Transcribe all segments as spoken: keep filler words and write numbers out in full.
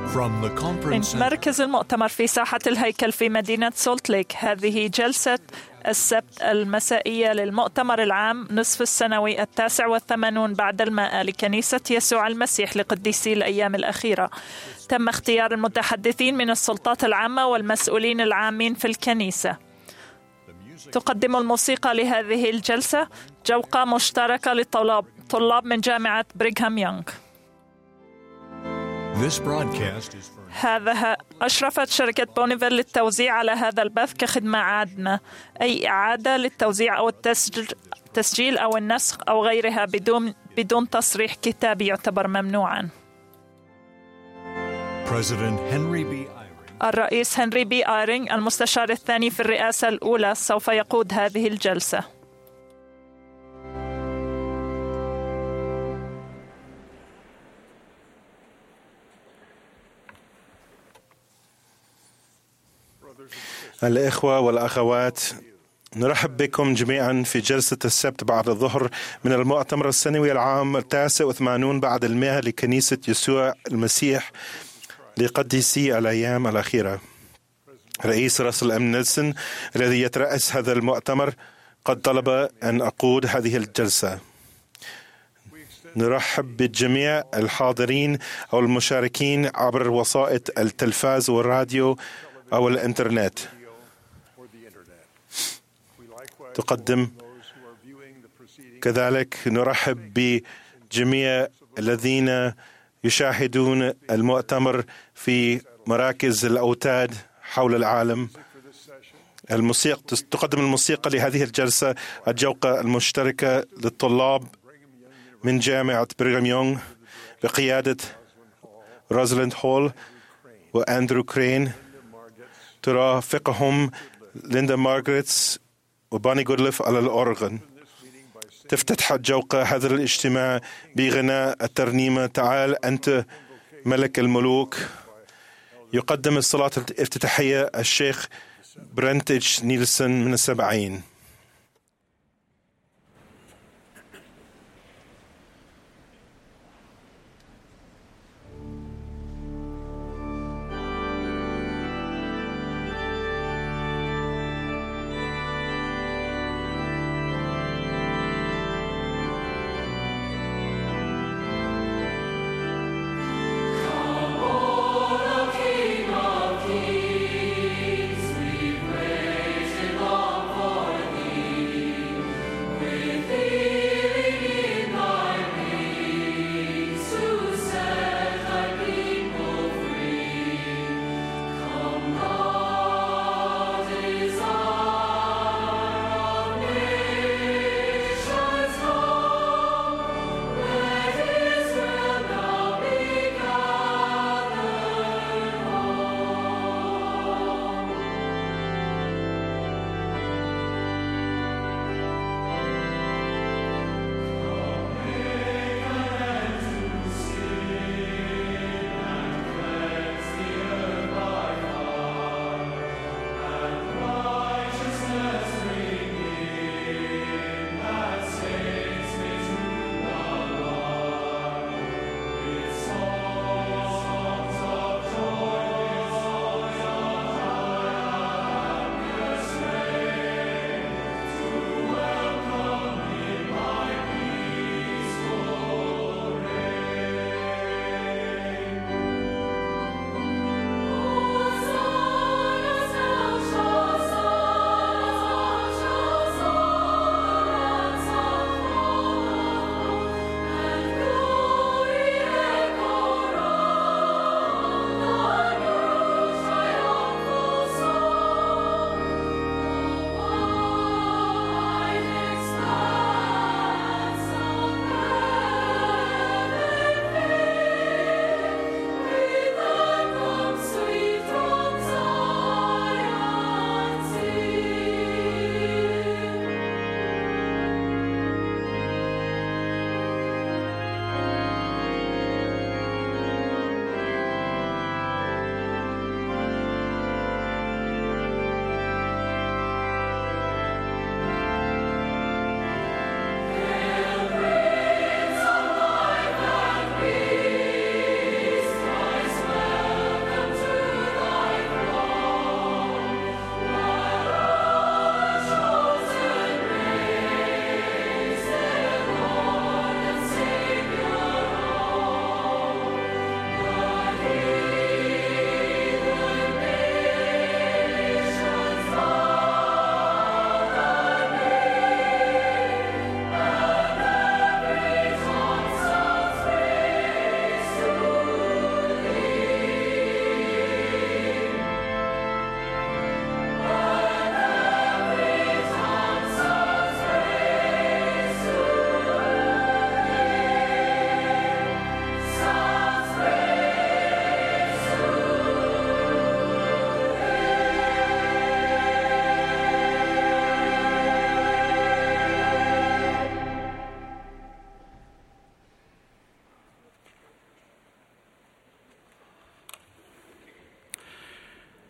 من مركز المؤتمر في ساحة الهيكل في مدينة سولت ليك، هذه جلسة السبت المسائية للمؤتمر العام نصف السنوي التاسع والثمانون بعد المائة لكنيسة يسوع المسيح لقديسي الأيام الأخيرة. تم اختيار المتحدثين من السلطات العامة والمسؤولين العامين في الكنيسة. تقدم الموسيقى لهذه الجلسة جوقة مشتركة للطلاب طلاب من جامعة بريغهام يونغ. هذا أشرفت شركة بونيفيل للتوزيع على هذا البث كخدمة عادمة، أي إعادة للتوزيع أو التسجيل أو النسخ أو غيرها بدون بدون تصريح كتابي يعتبر ممنوعا. الرئيس هنري بي آيرينغ المستشار الثاني في الرئاسة الأولى سوف يقود هذه الجلسة. الإخوة والأخوات، نرحب بكم جميعا في جلسة السبت بعد الظهر من المؤتمر السنوي العام التاسع والثمانون بعد المئة لكنيسة يسوع المسيح لقديسي الأيام الأخيرة. رئيس رأس الأمن نيلسون الذي يترأس هذا المؤتمر قد طلب أن أقود هذه الجلسة. نرحب بالجميع الحاضرين أو المشاركين عبر وسائط التلفاز والراديو أو الإنترنت. تقدم كذلك نرحب بجميع الذين يشاهدون المؤتمر في مراكز الأوتاد حول العالم. الموسيقى تقدم الموسيقى لهذه الجلسة الجوقة المشتركة للطلاب من جامعة بريغهام يونغ بقيادة روزاليند هول وأندرو كرين. ترافقهم ليندا مارغريتس وباني جودليف على الأورغن. تفتتح الجوقة هذا الاجتماع بغناء الترنيمة تعال أنت ملك الملوك. يقدم الصلاة الافتتاحية الشيخ برنت إتش نيلسون من السبعين. King of Kings, we praise Him.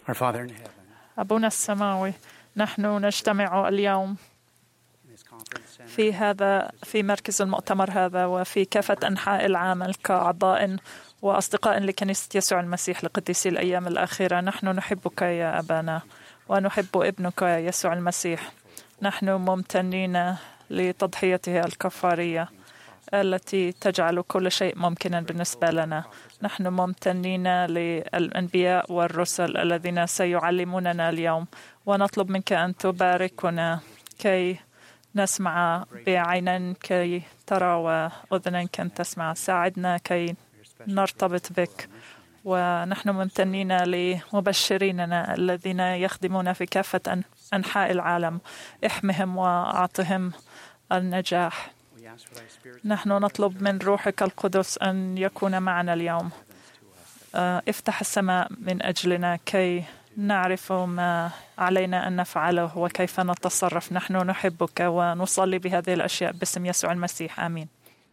أبونا السماوي، نحن نجتمع اليوم في هذا في مركز المؤتمر هذا وفي كافة أنحاء العالم كأعضاء وأصدقاء لكنيسة يسوع المسيح لقديسي الأيام الأخيرة. نحن نحبك يا أبانا ونحب ابنك يسوع المسيح. نحن ممتنين لتضحيته الكفارية التي تجعل كل شيء ممكنا بالنسبة لنا. نحن ممتنين للأنبياء والرسل الذين سيعلموننا اليوم، ونطلب منك أن تباركنا كي نسمع بعينين كي ترى وأذنا كي تسمع. ساعدنا كي نرتبط بك، ونحن ممتنين لمبشريننا الذين يخدمون في كافة أنحاء العالم. احمهم وأعطهم النجاح. نحن نطلب من روحك القدس أن يكون معنا اليوم. افتح السماء من أجلنا كي نعرف ما علينا أن نفعله وكيف نتصرف. نحن نحبك ونصلي بهذه الأشياء باسم يسوع المسيح، آمين.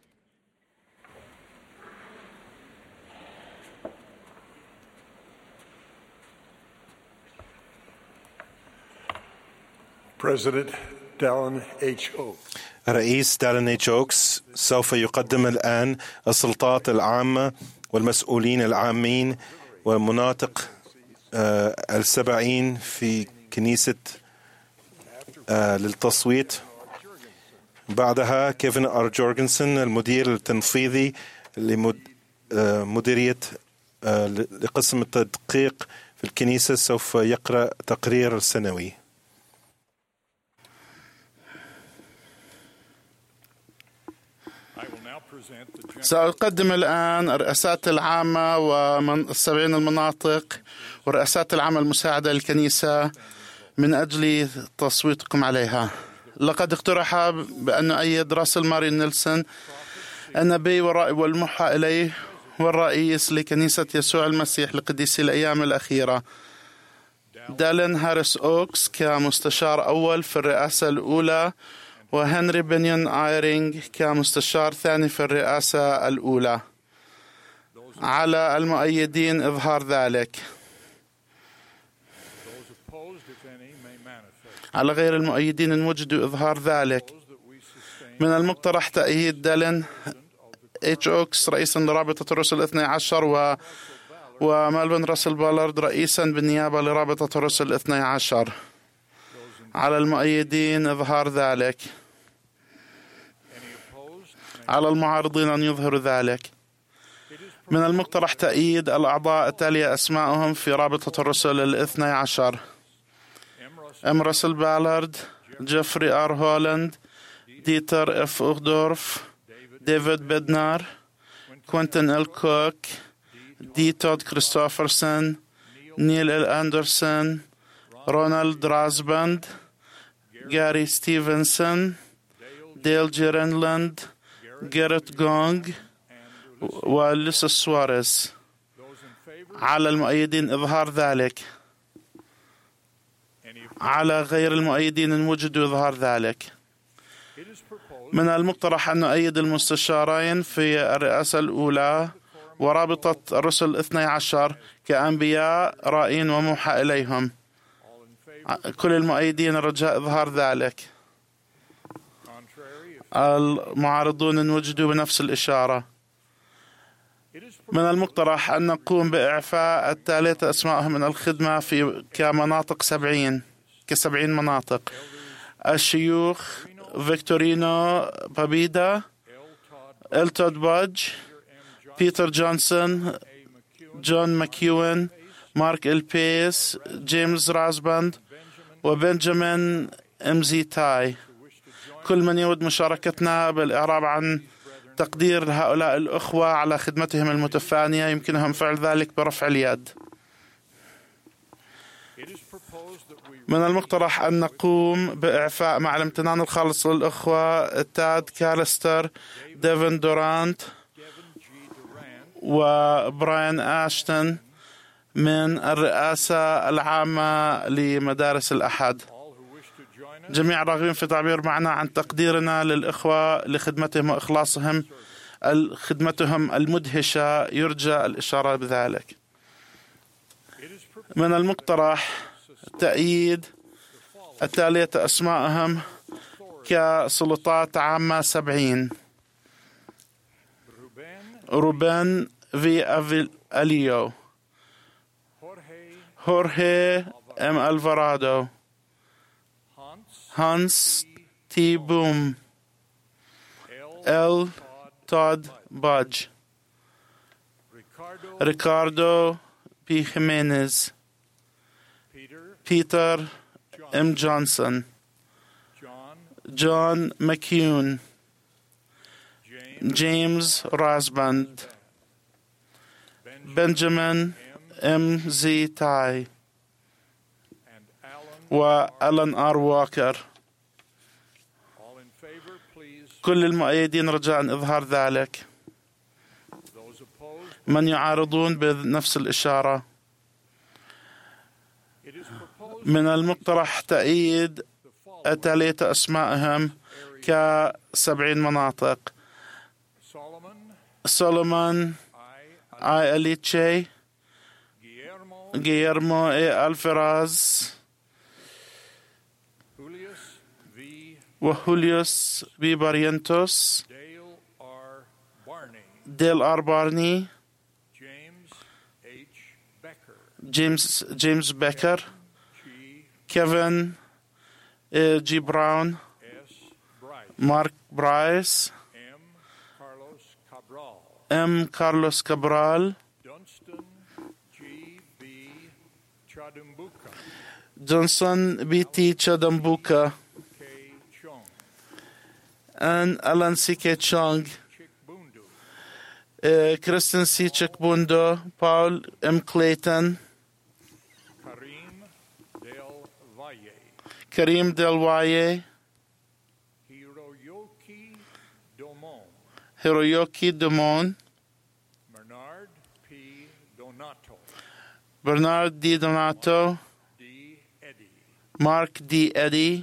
President Dallin H. Oaks. رئيس دالين إتش أوكس سوف يقدم الآن السلطات العامة والمسؤولين العامين والمناطق آه السبعين في كنيسة آه للتصويت. بعدها كيفن آر جورجنسون المدير التنفيذي لمديرية آه لقسم التدقيق في الكنيسة سوف يقرأ تقرير سنوي. سأقدم الآن الرئاسات العامة والسبعين المناطق والرئاسات العامة المساعدة للكنيسة من أجل تصويتكم عليها. لقد اقترح بأن نؤيد راسل ماري نيلسون النبي والرائي والموحى إليه والرئيس لكنيسة يسوع المسيح لقديسي الأيام الأخيرة دالين هاريس أوكس كمستشار أول في الرئاسة الأولى، وهنري بنيون آيرينغ كمستشار ثاني في الرئاسة الأولى. على المؤيدين إظهار ذلك. على غير المؤيدين إن وجدوا إظهار ذلك. من المقترح تأييد دالين إتش أوكس رئيسا لرابطة الرسل الاثني عشر و ومالفن راسل بالارد رئيسا بالنيابة لرابطة الرسل الاثني عشر. على المؤيدين إظهار ذلك. على المعارضين أن يظهروا ذلك. من المقترح تأييد الأعضاء التالية أسماءهم في رابطة الرسل الاثني عشر: أم راسل بالارد، جيفري آر هولاند، ديتر إف أوغدورف، ديفيد بيدنار، كوينتن إل كوك، دي تود كريستوفرسون، نيل إل أندرسون، رونالد رازباند، جاري ستيفنسون، ديل جيرنلاند، جيرت جونغ وليسا سواريز. على المؤيدين إظهار ذلك. على غير المؤيدين إن وجدوا إظهار ذلك. من المقترح أن نؤيد المستشارين في الرئاسة الأولى ورابطة الرسل الاثني عشر كأنبياء رائين وموحى إليهم. كل المؤيدين رجاء إظهار ذلك. المعارضون إن وجدوا بنفس الإشارة. من المقترح أن نقوم بإعفاء الثلاثة أسمائهم من الخدمة في كمناطق سبعين كسبعين مناطق: الشيوخ فيكتورينو بابيدا، إلتود بادج، بيتر جونسون، جون ماكيوين، مارك البيس، جيمس رازباند، وبنجامين إمزيتاي. كل من يود مشاركتنا بالإعراب عن تقدير هؤلاء الأخوة على خدمتهم المتفانية يمكنهم فعل ذلك برفع اليد. من المقترح أن نقوم بإعفاء مع الامتنان الخالص للأخوة تاد كالستر، ديفن دورانت وبراين آشتون من الرئاسة العامة لمدارس الأحد. جميع الراغبين في تعبير معنا عن تقديرنا للإخوة لخدمتهم وإخلاصهم خدمتهم المدهشة يرجى الإشارة بذلك. من المقترح تأييد التالية أسمائهم كسلطات عامة سبعين: روبن في أليو، هورهي ام ألفارادو، هانس تي بوم، ال تود باج، ريكاردو بي خيمينيز، بيتر ام جونسون، جون ماكيون، جيمس راسباند، بنجامين ام زي تاي، وألان آر واكر. كل المؤيدين رجاء إظهار ذلك. من يعارضون بنفس الإشارة. من المقترح تأييد التالية أسمائهم كسبعين مناطق: سولومون آي أليتشي، غيرمو إي ألفراز، وهوليوس بي بارينتوس، ديل آر بارني، جيمس جيمس بيكر، كيفن جي براون، مارك برايس، ام كارلوس كابرال، جونسون بي تي تشادمبوكا، ان ألان سي كي تشونغ، كريستين سي تشيكبوندو، باول ام كليتون، كريم ديل واي، هيرويوكي دومون، برنارد دي دوناتو، مارك دي إدي،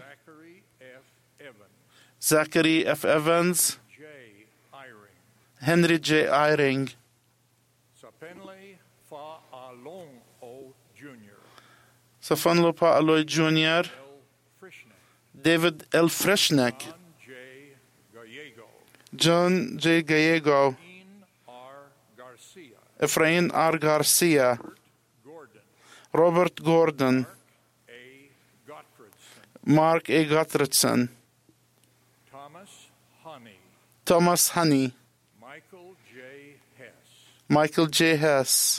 زاكري اف ايفنز، هنري جي ايرينج، سفنلو با ألوي جونيور، ديفيد ال فريشنك، جون جي جاييغو، إفراين آر غارسيا، روبرت غوردن، مارك اي غاترتسون، توماس هاني، مايكل جي هيس،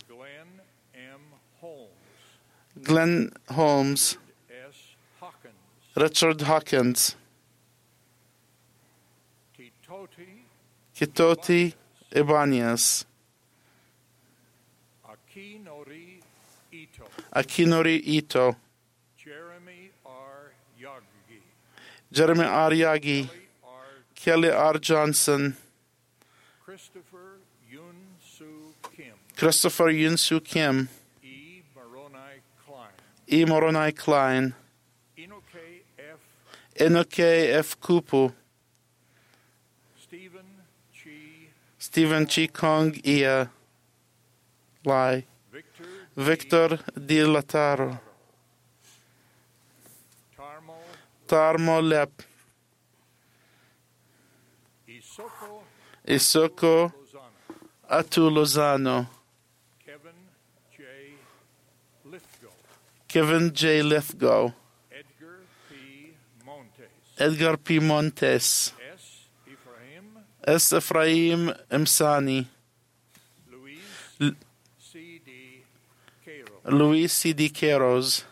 غلين هولمز، ريتشارد هوكنز، كيتوتي إبانياس، أكينوري إيتو، جيرمي آر ياغي، كيلي آر جونسون، كريستوفر يونسو كيم، إي موروناي كلاين، إنوكي إف كوبو، ستيفن تشي كونغ إيا لاي، فيكتور دي لاتارو، تارمو لب، إسوكو أتو لوزانو، كيفن جي ليثغو، إدغار بي مونتيس، اس إفرايم إمساني، لويس سي دي كيروز،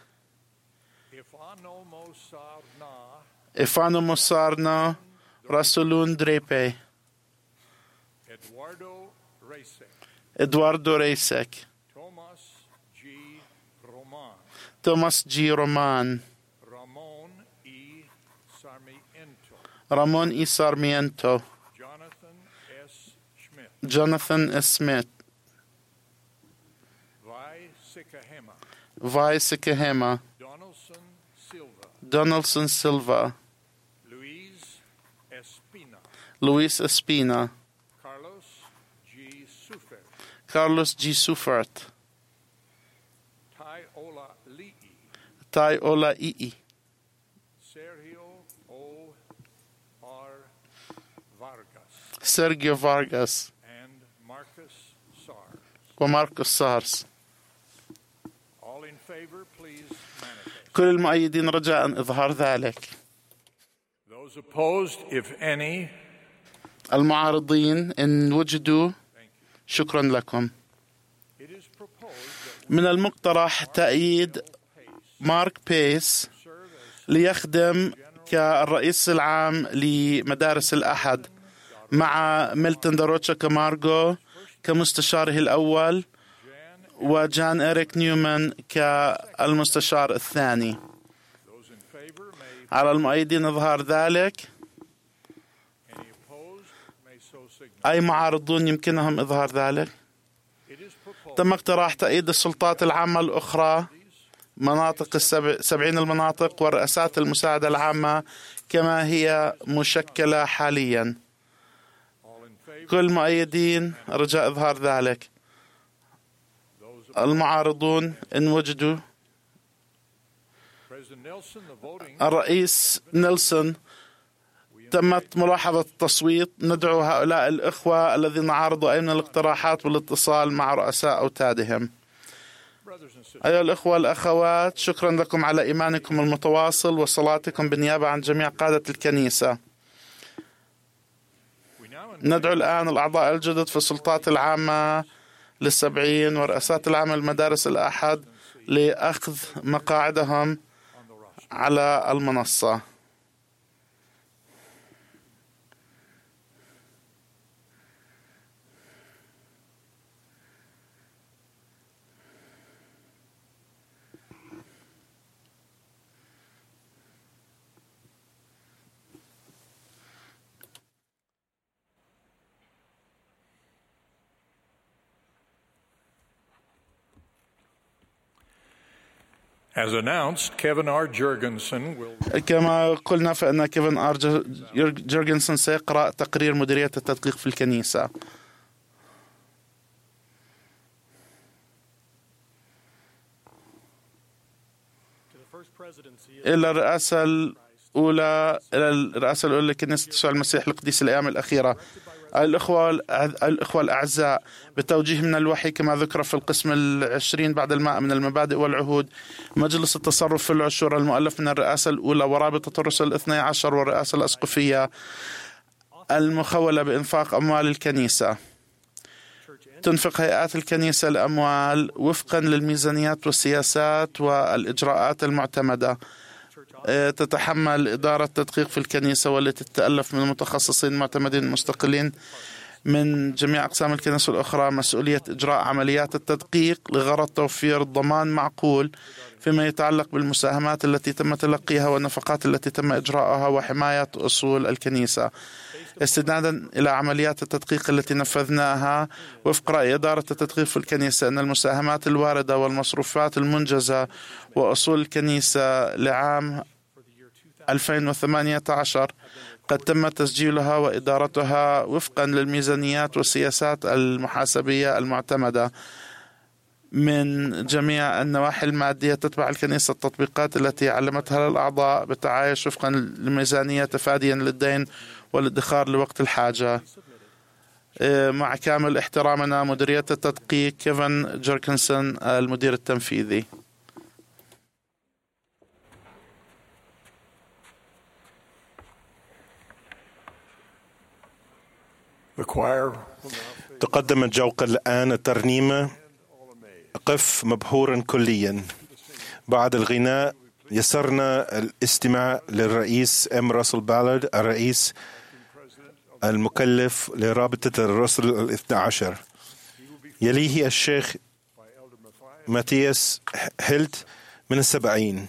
إفانو موسارنا، راسولون دريبي، إدواردو ريسك، توماس جي رومان، رامون إي سارمينتو، جوناثان إس سميث، فاي سيكاهيما، دونالدسون سيلفا، لويس إسبينا، كارلوس جي سوفرت، تاي أولا إي إي سيرجيو فارغاس وماركوس سارس. كل المؤيدين رجاء إظهار ذلك. المعارضين إن وجدوا شكرا لكم. من المقترح تأييد مارك بيس ليخدم كالرئيس العام لمدارس الأحد مع ميلتون داروتشا كامارغو كمستشاره الأول وجان إريك نيومان كالمستشار الثاني. على المؤيدين إظهار ذلك. أي معارضون يمكنهم إظهار ذلك. تم اقتراح تأييد السلطات العامة الأخرى مناطق السبع سبعين المناطق والرئاسات المساعدة العامة كما هي مشكلة حاليا. كل مؤيدين رجاء إظهار ذلك. المعارضون إن وجدوا. الرئيس نيلسون تمت ملاحظة التصويت. ندعو هؤلاء الإخوة الذين عارضوا أي من الاقتراحات بالاتصال مع رؤساء أوتادهم. أيها الإخوة الأخوات، شكرا لكم على إيمانكم المتواصل وصلاتكم بالنيابة عن جميع قادة الكنيسة. ندعو الآن الأعضاء الجدد في السلطات العامة للسبعين ورئاسات العامة للمدارس الأحد لأخذ مقاعدهم على المنصة. As announced, Kevin R. Jurgensen will... كما قلنا فإن كيفن آر جورجنسون سيقرأ تقرير مديرية التدقيق في الكنيسة. إلى الرئاسة الأولى إلى الرئاسة الأولى لكنيسة يسوع المسيح لقديس الأيام الأخيرة. الإخوة الإخوة الأعزاء، بتوجيه من الوحي كما ذكر في القسم العشرين بعد الماء من المبادئ والعهود، مجلس التصرف في العشور المؤلف من الرئاسة الأولى ورابطة الرسل الاثني عشر والرئاسة الأسقفية المخولة بإنفاق أموال الكنيسة. تنفق هيئات الكنيسة الأموال وفقا للميزانيات والسياسات والإجراءات المعتمدة. تتحمل إدارة تدقيق في الكنيسة والتي تتألف من متخصصين معتمدين مستقلين من جميع أقسام الكنيسة الأخرى مسؤولية إجراء عمليات التدقيق لغرض توفير ضمان معقول فيما يتعلق بالمساهمات التي تم تلقيها والنفقات التي تم إجراءها وحماية أصول الكنيسة. استنادا إلى عمليات التدقيق التي نفذناها وفق رأي إدارة التدقيق في الكنيسة أن المساهمات الواردة والمصروفات المنجزة وأصول الكنيسة لعام ألفين وثمانية عشر قد تم تسجيلها وإدارتها وفقا للميزانيات والسياسات المحاسبية المعتمدة من جميع النواحي المادية. تتبع الكنيسة التطبيقات التي علمتها للأعضاء بالتعايش وفقا للميزانية تفاديا للدين والادخار لوقت الحاجة. مع كامل احترامنا مديرية التدقيق كيفن جوركنسون المدير التنفيذي. تقدم الجوق الآن الترنيمة قف مبهورا كليا. بعد الغناء يسرنا الاستماع للرئيس ام راسل بالارد الرئيس المكلف لرابطة الرسل الاثنى عشر. يليه الشيخ ماتياس هيلت من السبعين.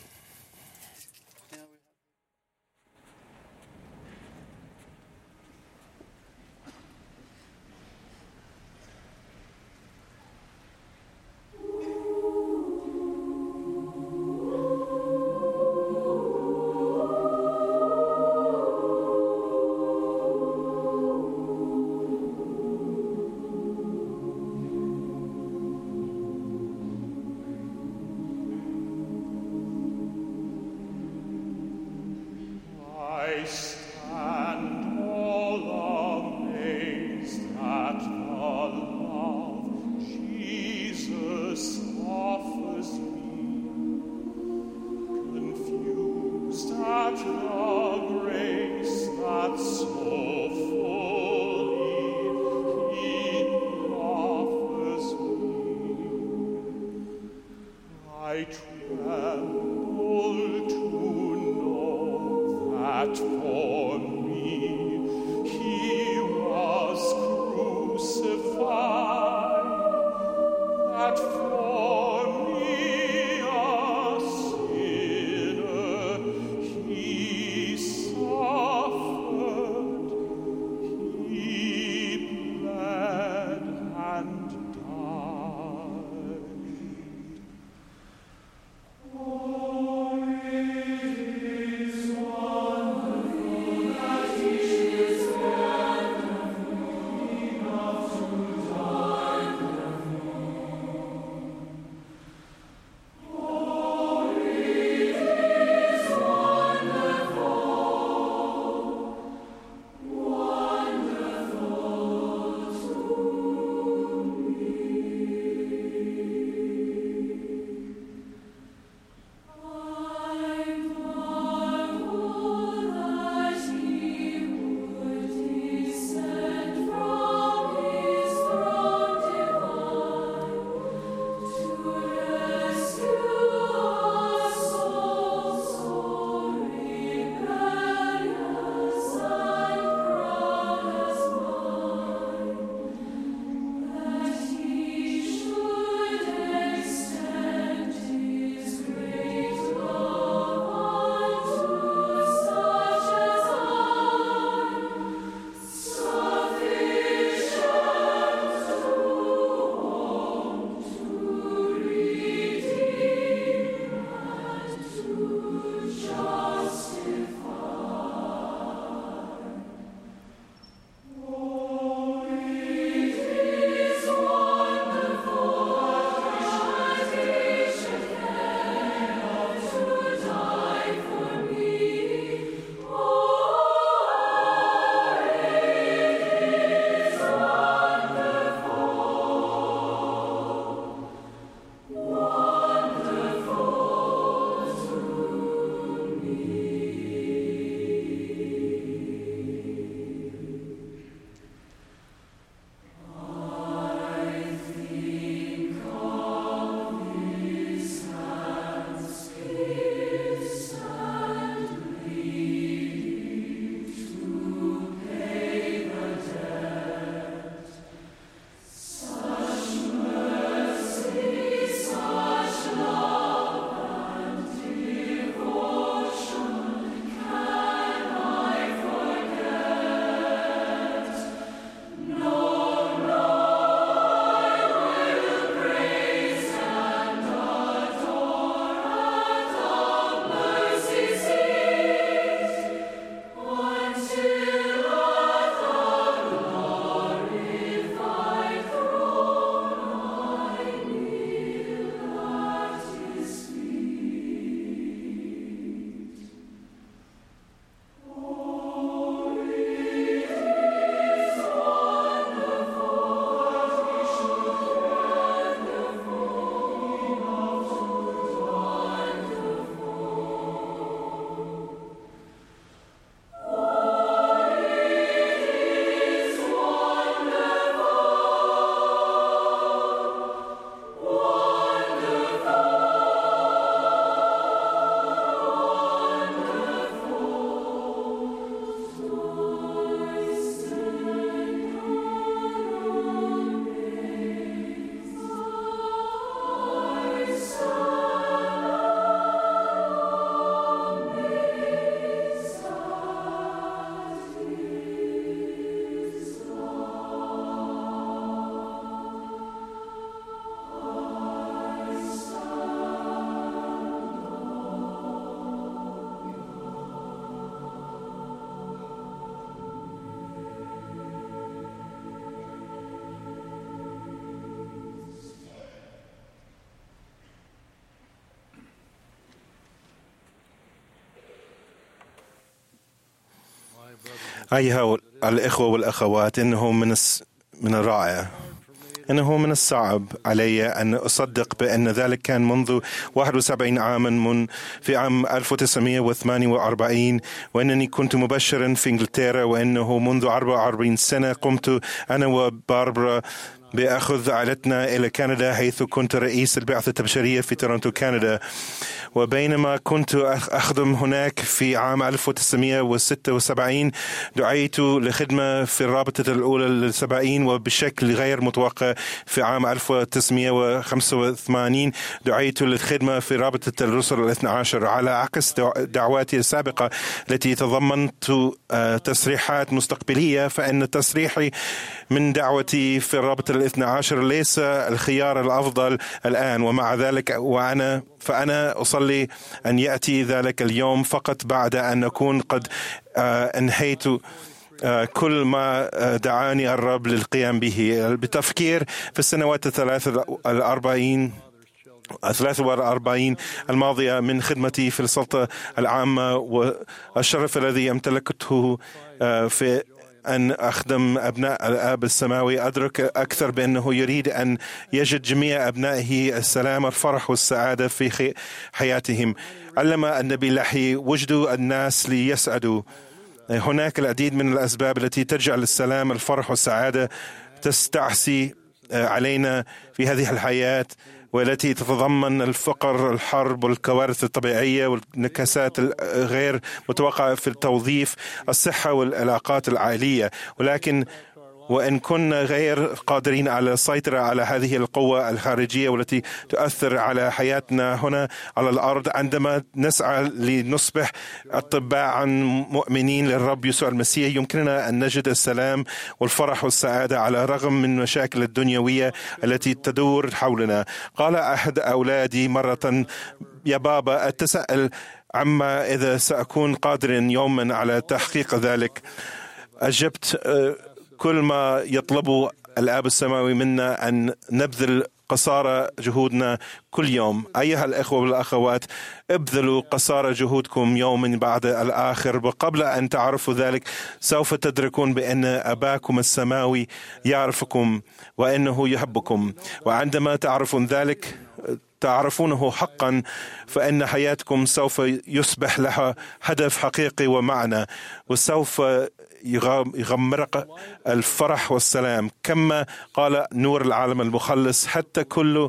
أيها الإخوة والأخوات، إنه من من الرائع، إنه من الصعب علي أن أصدق بأن ذلك كان منذ واحد وسبعين عاما من في عام ألف وتسعمائة وثمانية وأربعين، وأنني كنت مبشرا في إنجلترا، وأنه منذ أربع وأربعين سنة قمت أنا وباربرا بأخذ عائلتنا إلى كندا، حيث كنت رئيس البعثة التبشيرية في تورونتو كندا. وبينما كنت أخدم هناك في عام ألف وتسعمائة وستة وسبعين دعيت لخدمة في الرابطة الأولى للسبعين، وبشكل غير متوقع في عام ألف وتسعمائة وخمسة وثمانين دعيت للخدمة في رابطة الرسل الاثنى عشر. على عكس دعواتي السابقة التي تضمنت تصريحات مستقبلية، فإن تصريحي من دعوتي في الرابطة الاثنى عشر ليس الخيار الأفضل الآن. ومع ذلك وأنا فأنا أصلي أن يأتي ذلك اليوم فقط بعد أن أكون قد أنهيت كل ما دعاني الرب للقيام به، بتفكير في السنوات الثلاث الأربعين ثلاثة وأربعين الماضية من خدمتي في السلطة العامة، والشرف الذي امتلكته في أن أخدم أبناء الآب السماوي. أدرك أكثر بأنه يريد أن يجد جميع أبنائه السلام والفرح والسعادة في حياتهم. علم النبي لحي: وجدوا الناس ليسعدوا. هناك العديد من الأسباب التي تجعل السلام الفرح والسعادة تستعصي علينا في هذه الحياة، والتي تتضمن الفقر، الحرب، والكوارث الطبيعية، والنكسات الغير متوقعة في التوظيف، الصحة والعلاقات العائلية. ولكن وإن كنا غير قادرين على السيطرة على هذه القوة الخارجية والتي تؤثر على حياتنا هنا على الأرض، عندما نسعى لنصبح أطباء مؤمنين للرب يسوع المسيح، يمكننا أن نجد السلام والفرح والسعادة على الرغم من المشاكل الدنيوية التي تدور حولنا. قال أحد أولادي مرة: يا بابا، أتساءل عما إذا سأكون قادرا يوما على تحقيق ذلك. أجبت: كل ما يطلبه الآب السماوي منا أن نبذل قصارى جهودنا كل يوم. أيها الأخوة والأخوات، ابذلوا قصارى جهودكم يوم بعد الآخر، وقبل أن تعرفوا ذلك سوف تدركون بأن أباكم السماوي يعرفكم وأنه يحبكم. وعندما تعرفون ذلك تعرفونه حقا، فإن حياتكم سوف يصبح لها هدف حقيقي ومعنى، وسوف يغمرق الفرح والسلام. كما قال نور العالم المخلص: حتى كل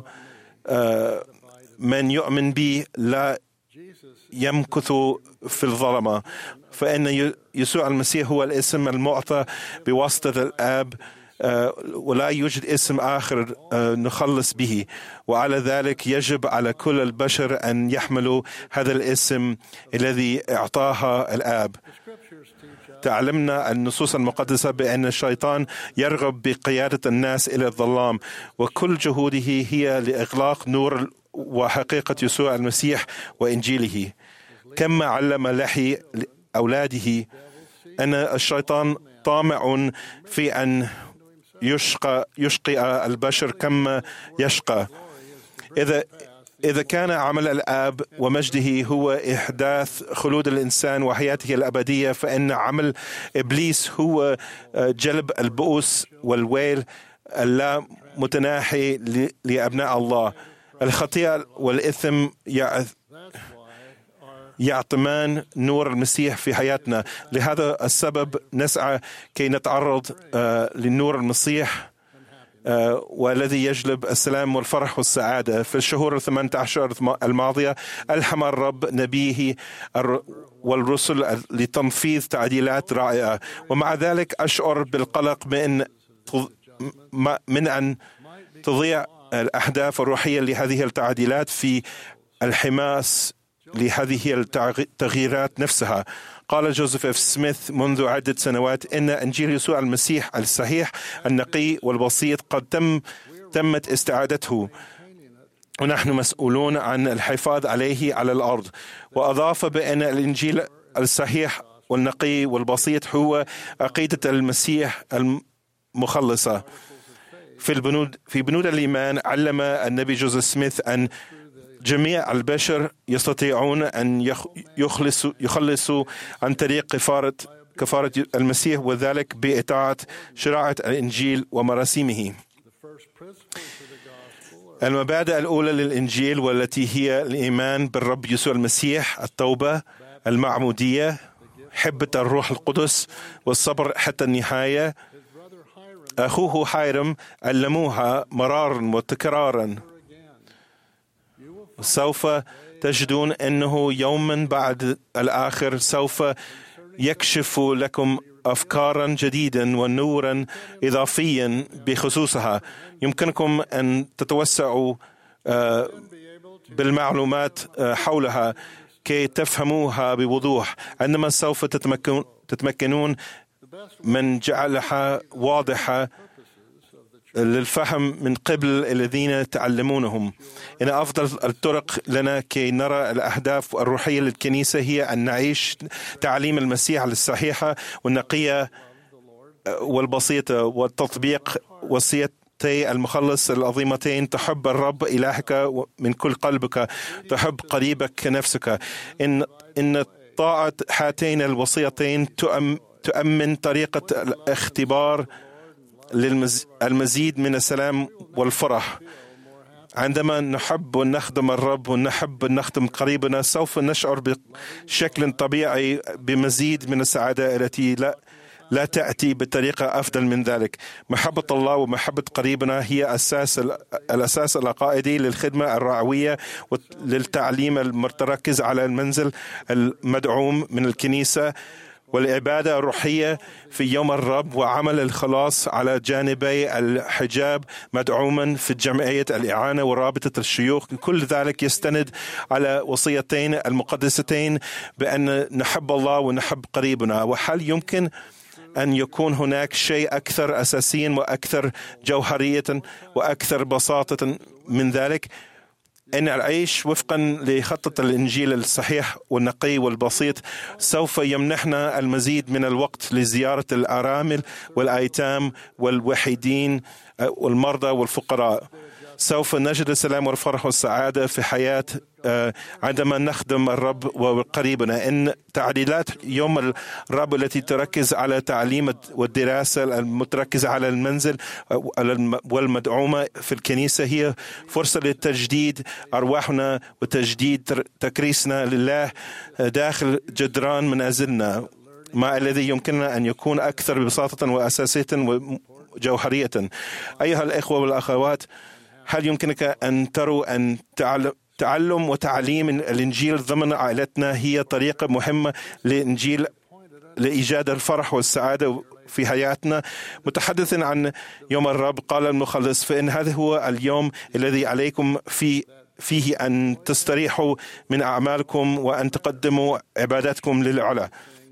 من يؤمن بي لا يمكث في الظلمة. فإن يسوع المسيح هو الاسم المعطى بواسطة الآب، ولا يوجد اسم آخر نخلص به، وعلى ذلك يجب على كل البشر أن يحملوا هذا الاسم الذي أعطاها الآب. تعلمنا النصوص المقدسة بأن الشيطان يرغب بقيادة الناس إلى الظلام، وكل جهوده هي لإغلاق نور وحقيقة يسوع المسيح وإنجيله. كما علم لحي أولاده أن الشيطان طامع في أن يشقى يشقي البشر كما يشقى. إذا إذا كان عمل الآب ومجده هو إحداث خلود الإنسان وحياته الأبدية، فإن عمل إبليس هو جلب البؤس والويل اللا متناحي لأبناء الله. الخطيئة والإثم يعتمان نور المسيح في حياتنا. لهذا السبب نسعى كي نتعرض للنور المسيح والذي يجلب السلام والفرح والسعادة. في الشهور الثمانية عشر الماضية ألهم الرب نبيه والرسل لتنفيذ تعديلات رائعة، ومع ذلك أشعر بالقلق من من أن تضيع الأهداف الروحية لهذه التعديلات في الحماس لهذه التغييرات نفسها. قال جوزيف إف سميث منذ عدة سنوات إن إنجيل يسوع المسيح الصحيح النقي والبسيط قد تم تمت استعادته، ونحن مسؤولون عن الحفاظ عليه على الأرض. وأضاف بأن الإنجيل الصحيح والنقي والبسيط هو عقيدة المسيح المخلصة. في البنود في بنود الإيمان علم النبي جوزيف سميث أن جميع البشر يستطيعون أن يخلصوا يخلصوا عن طريق كفارة كفارة المسيح، وذلك بإطاعة شريعة الإنجيل ومراسيمه. المبادئ الأولى للإنجيل والتي هي الإيمان بالرب يسوع المسيح، التوبة، المعمودية، حبة الروح القدس، والصبر حتى النهاية. أخوه حيرم علموها مرارا وتكرارا. سوف تجدون أنه يوما بعد الآخر سوف يكشف لكم أفكارا جديدا ونورا إضافيا بخصوصها. يمكنكم أن تتوسعوا بالمعلومات حولها كي تفهموها بوضوح، عندما سوف تتمكنون من جعلها واضحة للفهم من قبل الذين تعلمونهم. إن أفضل الطرق لنا كي نرى الأهداف الروحية للكنيسة هي أن نعيش تعليم المسيح الصحيحة والنقية والبسيطة، والتطبيق وصيتي المخلص العظيمتين: تحب الرب إلهك من كل قلبك، تحب قريبك كنفسك. إن إن طاعة هاتين الوصيتين تؤمن طريقة الاختبار للمزيد من السلام والفرح. عندما نحب ونخدم الرب ونحب ونخدم قريبنا سوف نشعر بشكل طبيعي بمزيد من السعادة التي لا لا تأتي بطريقة أفضل من ذلك. محبة الله ومحبة قريبنا هي أساس الأساس العقائدي للخدمة الرعوية وللتعليم المتركز على المنزل المدعوم من الكنيسة، والعبادة الروحية في يوم الرب، وعمل الخلاص على جانبي الحجاب مدعوما في جمعية الإعانة ورابطة الشيوخ. كل ذلك يستند على وصيتين المقدستين بأن نحب الله ونحب قريبنا. وهل يمكن أن يكون هناك شيء أكثر أساسيا وأكثر جوهرية وأكثر بساطة من ذلك؟ أن العيش وفقا لخطة الإنجيل الصحيح والنقي والبسيط سوف يمنحنا المزيد من الوقت لزيارة الأرامل والأيتام والوحيدين والمرضى والفقراء. سوف نجد السلام والفرح والسعادة في حياة عندما نخدم الرب وقريبنا. إن تعليلات يوم الرب التي تركز على تعليم والدراسة المتركزة على المنزل والمدعومة في الكنيسة هي فرصة لتجديد أرواحنا وتجديد تكريسنا لله داخل جدران منازلنا، ما الذي يمكننا أن يكون أكثر ببساطة وأساسية وجوهرية. أيها الإخوة والأخوات، هل يمكنك أن تروا أن تعلم وتعليم الإنجيل ضمن عائلتنا هي طريقة مهمة للإنجيل لإيجاد الفرح والسعادة في حياتنا؟ متحدثا عن يوم الرب قال المخلص: فإن هذا هو اليوم الذي عليكم في فيه أن تستريحوا من أعمالكم وأن تقدموا عباداتكم للعلا.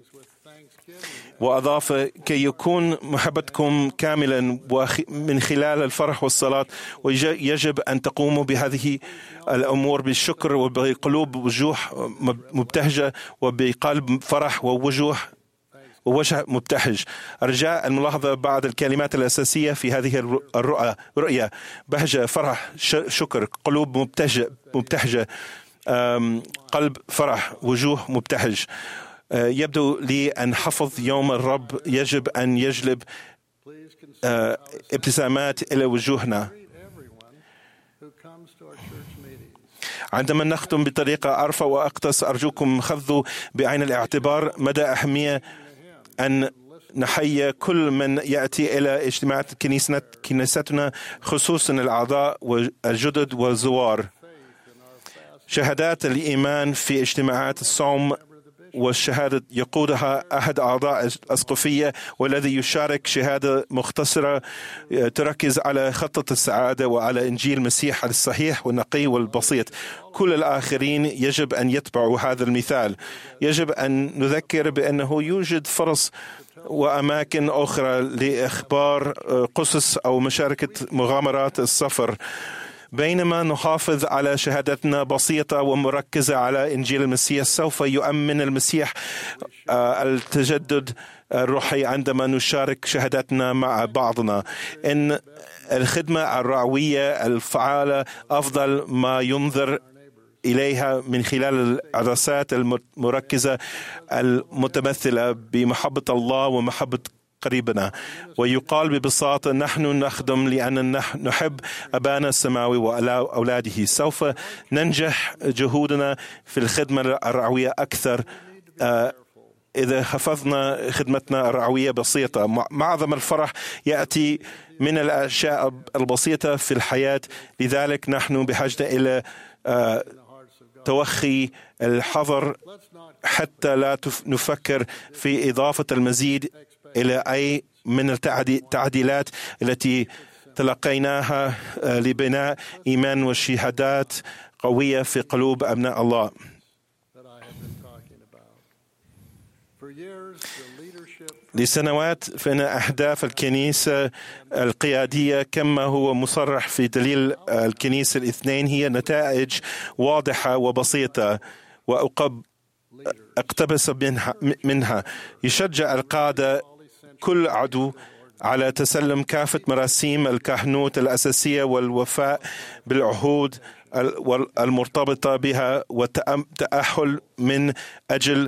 وأضاف: كي يكون محبتكم كاملا من خلال الفرح والصلاة، ويجب أن تقوموا بهذه الأمور بالشكر وبقلوب وجوه مبتهجة وبقلب فرح ووجوه ووجه مبتهج. أرجاء الملاحظة بعض الكلمات الأساسية في هذه الرؤية: رؤية، بهجة، فرح، شكر، قلوب مبتهجة مبتهجة قلب فرح، وجوه مبتهج. يبدو لي أن حفظ يوم الرب يجب أن يجلب ابتسامات إلى وجوهنا. عندما نختم بطريقة أرفع وأقتص، أرجوكم خذوا بعين الاعتبار مدى أهمية أن نحيي كل من يأتي إلى اجتماعات كنيستنا، خصوصا الأعضاء والجدد والزوار. شهادات الإيمان في اجتماعات الصوم والشهادة يقودها أحد أعضاء الأسقفية، والذي يشارك شهادة مختصرة تركز على خطة السعادة وعلى إنجيل المسيح الصحيح والنقي والبسيط. كل الآخرين يجب أن يتبعوا هذا المثال. يجب أن نذكر بأنه يوجد فرص وأماكن أخرى لإخبار قصص أو مشاركة مغامرات السفر. بينما نحافظ على شهادتنا بسيطة ومركزة على إنجيل المسيح، سوف يؤمن المسيح التجدد الروحي عندما نشارك شهادتنا مع بعضنا. إن الخدمة الرعوية الفعالة أفضل ما ينظر إليها من خلال العرسات المركزة المتمثلة بمحبة الله ومحبة قريبنا. ويقال ببساطة نحن نخدم لأن نحب أبانا السماوي وأولاده. سوف ننجح جهودنا في الخدمة الرعوية أكثر إذا حفظنا خدمتنا الرعوية بسيطة. معظم الفرح يأتي من الأشياء البسيطة في الحياة، لذلك نحن بحاجة إلى توخي الحذر حتى لا نفكر في إضافة المزيد إلى أي من التعديلات التي تلقيناها لبناء إيمان وشهادات قوية في قلوب أبناء الله. لسنوات فإن أهداف الكنيسة القيادية كما هو مصرح في دليل الكنيسة الاثنين هي نتائج واضحة وبسيطة وأقتبس منها, منها يشجع القادة كل عضو على تسلم كافة مراسيم الكهنوت الأساسية والوفاء بالعهود المرتبطة بها والتأهل من أجل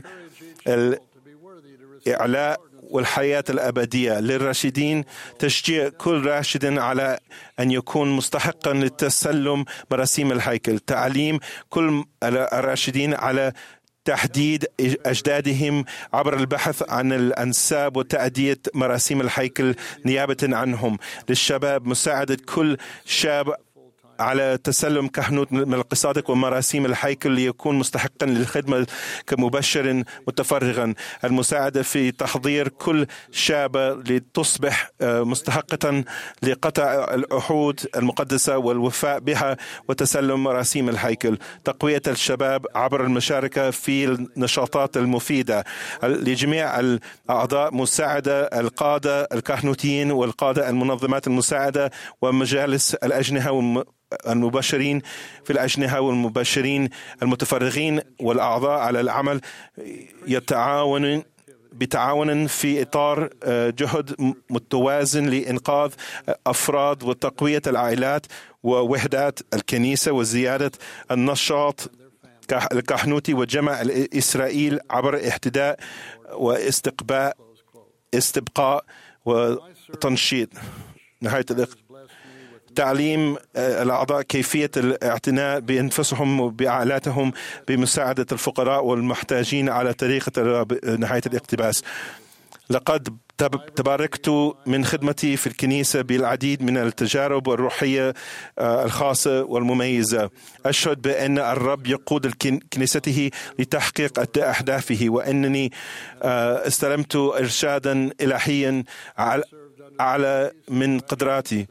الإعلاء والحياة الأبدية للراشدين. تشجيع كل راشد على أن يكون مستحقا للتسلم مراسيم الهيكل. تعليم كل الراشدين على تحديد أجدادهم عبر البحث عن الأنساب وتأدية مراسيم الهيكل نيابة عنهم. للشباب مساعدة كل شاب على تسلم كهنوت من القصادق ومراسيم الهيكل ليكون مستحقا للخدمة كمبشر متفرغا. المساعدة في تحضير كل شابة لتصبح مستحقة لقطع العهود المقدسة والوفاء بها وتسلم مراسيم الهيكل. تقوية الشباب عبر المشاركة في النشاطات المفيدة لجميع الأعضاء، مساعدة القادة الكهنوتيين والقادة المنظمات المساعدة ومجالس الأجنحة المبشرين في الأجنحة والمبشرين المتفرغين والأعضاء على العمل يتعاونون بتعاون في إطار جهد متوازن لإنقاذ أفراد وتقوية العائلات ووحدات الكنيسة وزيادة النشاط الكهنوتي وجمع إسرائيل عبر اهتداء واستقباء استبقاء وتنشيط. نهاية تعليم الأعضاء كيفية الاعتناء بأنفسهم وبعائلاتهم بمساعدة الفقراء والمحتاجين على طريقة نهاية الاقتباس. لقد تباركت من خدمتي في الكنيسة بالعديد من التجارب الروحية الخاصة والمميزة. أشهد بأن الرب يقود كنيسته لتحقيق أهدافه، وأنني استلمت إرشادا إلهيا أعلى من قدراتي.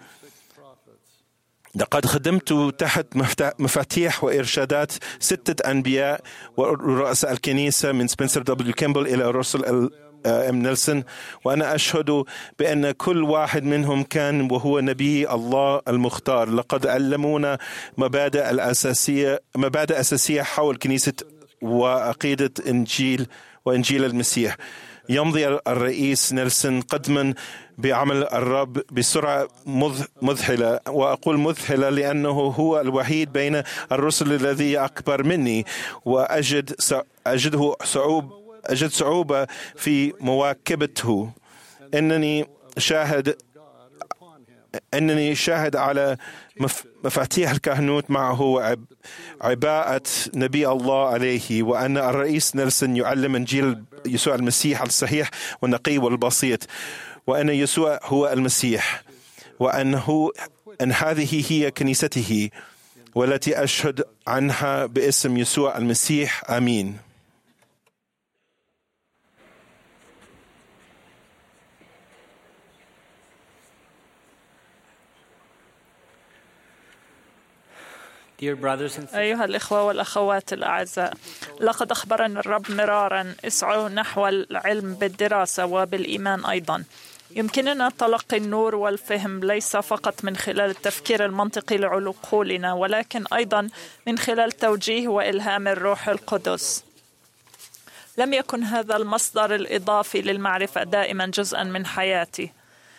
لقد خدمت تحت مفاتيح وإرشادات ستة أنبياء ورؤساء الكنيسة من سبنسر دبليو كامبل إلى رسل ام نيلسون، وأنا أشهد بأن كل واحد منهم كان وهو نبي الله المختار. لقد علمونا مبادئ الأساسية مبادئ أساسية حول كنيسة وعقيدة إنجيل وإنجيل المسيح. يمضي الرئيس نيلسون قدما بعمل الرب بسرعة مذهلة، وأقول مذهلة لأنه هو الوحيد بين الرسل الذي أكبر مني، وأجد أجده صعوب أجد صعوبة في مواكبته. إنني شاهد أنني شاهد على مفاتيح الكهنوت معه وعباءة نبي الله عليه، وأن الرئيس نيلسون يعلم إنجيل يسوع المسيح الصحيح والنقي والبسيط، وأن يسوع هو المسيح، وأنه أن هذه هي كنيسته والتي أشهد عنها باسم يسوع المسيح. آمين. أيها الإخوة والأخوات الأعزاء، لقد أخبرنا الرب مرارا: اسعوا نحو العلم بالدراسة وبالإيمان أيضا. يمكننا تلقي النور والفهم ليس فقط من خلال التفكير المنطقي لعقولنا، ولكن أيضا من خلال توجيه وإلهام الروح القدس. لم يكن هذا المصدر الإضافي للمعرفة دائما جزءا من حياتي.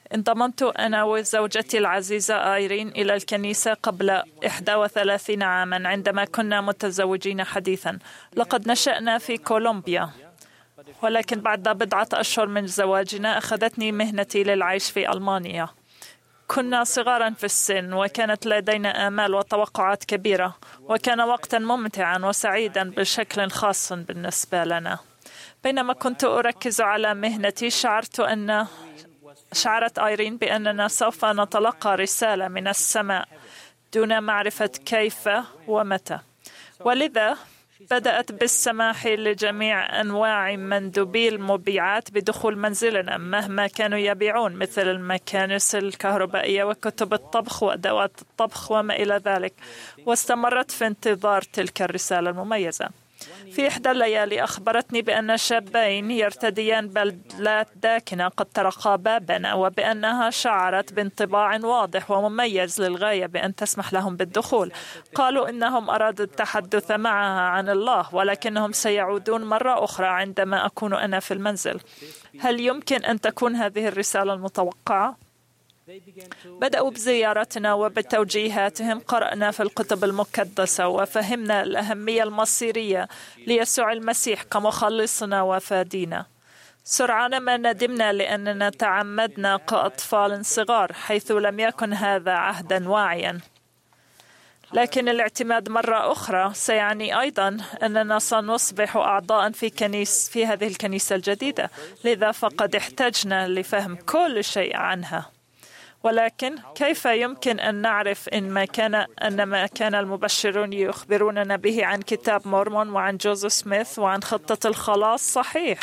انضممت أنا وزوجتي العزيزة آيرين إلى الكنيسة قبل إحدى وثلاثين عاما عندما كنا متزوجين حديثا. لقد نشأنا في كولومبيا، ولكن بعد بضعة أشهر من زواجنا أخذتني مهنتي للعيش في ألمانيا. كنا صغارا في السن وكانت لدينا آمال وتوقعات كبيرة، وكان وقتا ممتعا وسعيدا بشكل خاص بالنسبة لنا. بينما كنت أركز على مهنتي شعرت أن شعرت آيرين بأننا سوف نتلقى رسالة من السماء دون معرفة كيف ومتى، ولذا بدأت بالسماح لجميع أنواع مندوبي المبيعات بدخول منزلنا مهما كانوا يبيعون، مثل المكانس الكهربائية وكتب الطبخ وأدوات الطبخ وما إلى ذلك، واستمرت في انتظار تلك الرسالة المميزة. في إحدى الليالي أخبرتني بأن شابين يرتديان بدلات داكنة قد طرقا بابنا، وبأنها شعرت بانطباع واضح ومميز للغاية بأن تسمح لهم بالدخول. قالوا إنهم أرادوا التحدث معها عن الله، ولكنهم سيعودون مرة أخرى عندما أكون أنا في المنزل. هل يمكن أن تكون هذه الرسالة المتوقعة؟ بدأوا بزيارتنا وبتوجيهاتهم قرأنا في الكتب المقدسة وفهمنا الأهمية المصيرية ليسوع المسيح كمخلصنا وفادينا. سرعان ما ندمنا لأننا تعمدنا كأطفال صغار، حيث لم يكن هذا عهدا واعيا. لكن الاعتماد مرة أخرى سيعني أيضا أننا سنصبح أعضاء في كنيس في هذه الكنيسة الجديدة، لذا فقد احتجنا لفهم كل شيء عنها. ولكن كيف يمكن أن نعرف إن ما كان أن ما كان المبشرون يخبروننا به عن كتاب مورمون وعن جوزيف سميث وعن خطة الخلاص صحيح؟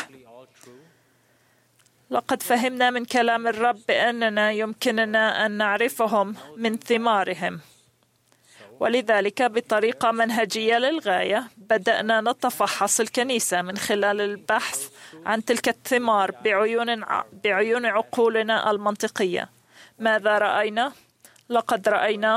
لقد فهمنا من كلام الرب بأننا يمكننا أن نعرفهم من ثمارهم، ولذلك بطريقة منهجية للغاية بدأنا نتفحص الكنيسة من خلال البحث عن تلك الثمار بعيون بعيون عقولنا المنطقية. ماذا رأينا؟ لقد رأينا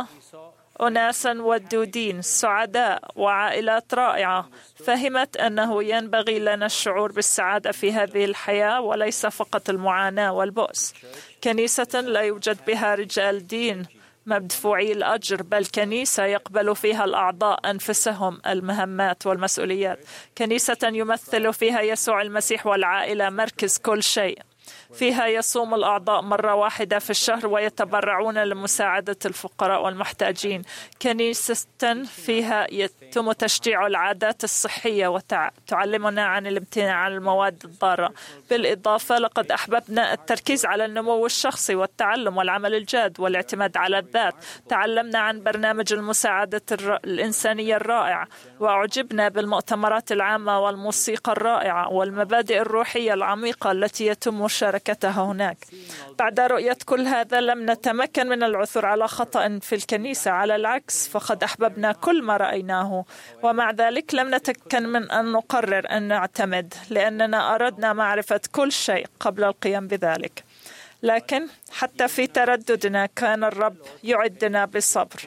أناسا ودودين سعداء وعائلات رائعة فهمت أنه ينبغي لنا الشعور بالسعادة في هذه الحياة وليس فقط المعاناة والبؤس. كنيسة لا يوجد بها رجال دين مدفوعي الأجر، بل كنيسة يقبل فيها الأعضاء أنفسهم المهمات والمسؤوليات. كنيسة يمثل فيها يسوع المسيح والعائلة مركز كل شيء. فيها يصوم الأعضاء مرة واحدة في الشهر ويتبرعون لمساعدة الفقراء والمحتاجين. كنيسة فيها يتم تشجيع العادات الصحية وتعلمنا عن الامتناع عن المواد الضارة. بالإضافة لقد أحببنا التركيز على النمو الشخصي والتعلم والعمل الجاد والاعتماد على الذات. تعلمنا عن برنامج المساعدة الإنسانية الرائع، وأعجبنا بالمؤتمرات العامة والموسيقى الرائعة والمبادئ الروحية العميقة التي يتم مشاركتها هناك. بعد رؤية كل هذا لم نتمكن من العثور على خطأ في الكنيسة، على العكس فقد أحببنا كل ما رأيناه، ومع ذلك لم نتمكن من أن نقرر أن نعتمد لأننا أردنا معرفة كل شيء قبل القيام بذلك. لكن حتى في ترددنا كان الرب يعدنا بالصبر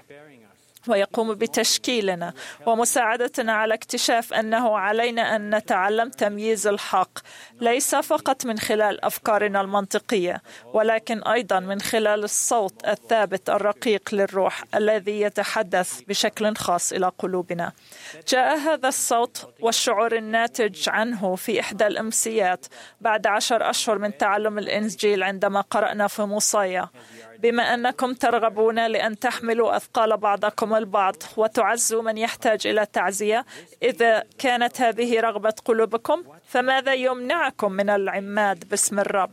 ويقوم بتشكيلنا ومساعدتنا على اكتشاف أنه علينا أن نتعلم تمييز الحق ليس فقط من خلال أفكارنا المنطقية، ولكن أيضا من خلال الصوت الثابت الرقيق للروح الذي يتحدث بشكل خاص إلى قلوبنا. جاء هذا الصوت والشعور الناتج عنه في إحدى الأمسيات بعد عشر أشهر من تعلم الإنجيل عندما قرأنا في موصايا: بما أنكم ترغبون لأن تحملوا أثقال بعضكم البعض وتعزوا من يحتاج إلى تعزية، إذا كانت هذه رغبة قلوبكم فماذا يمنعكم من العماد باسم الرب؟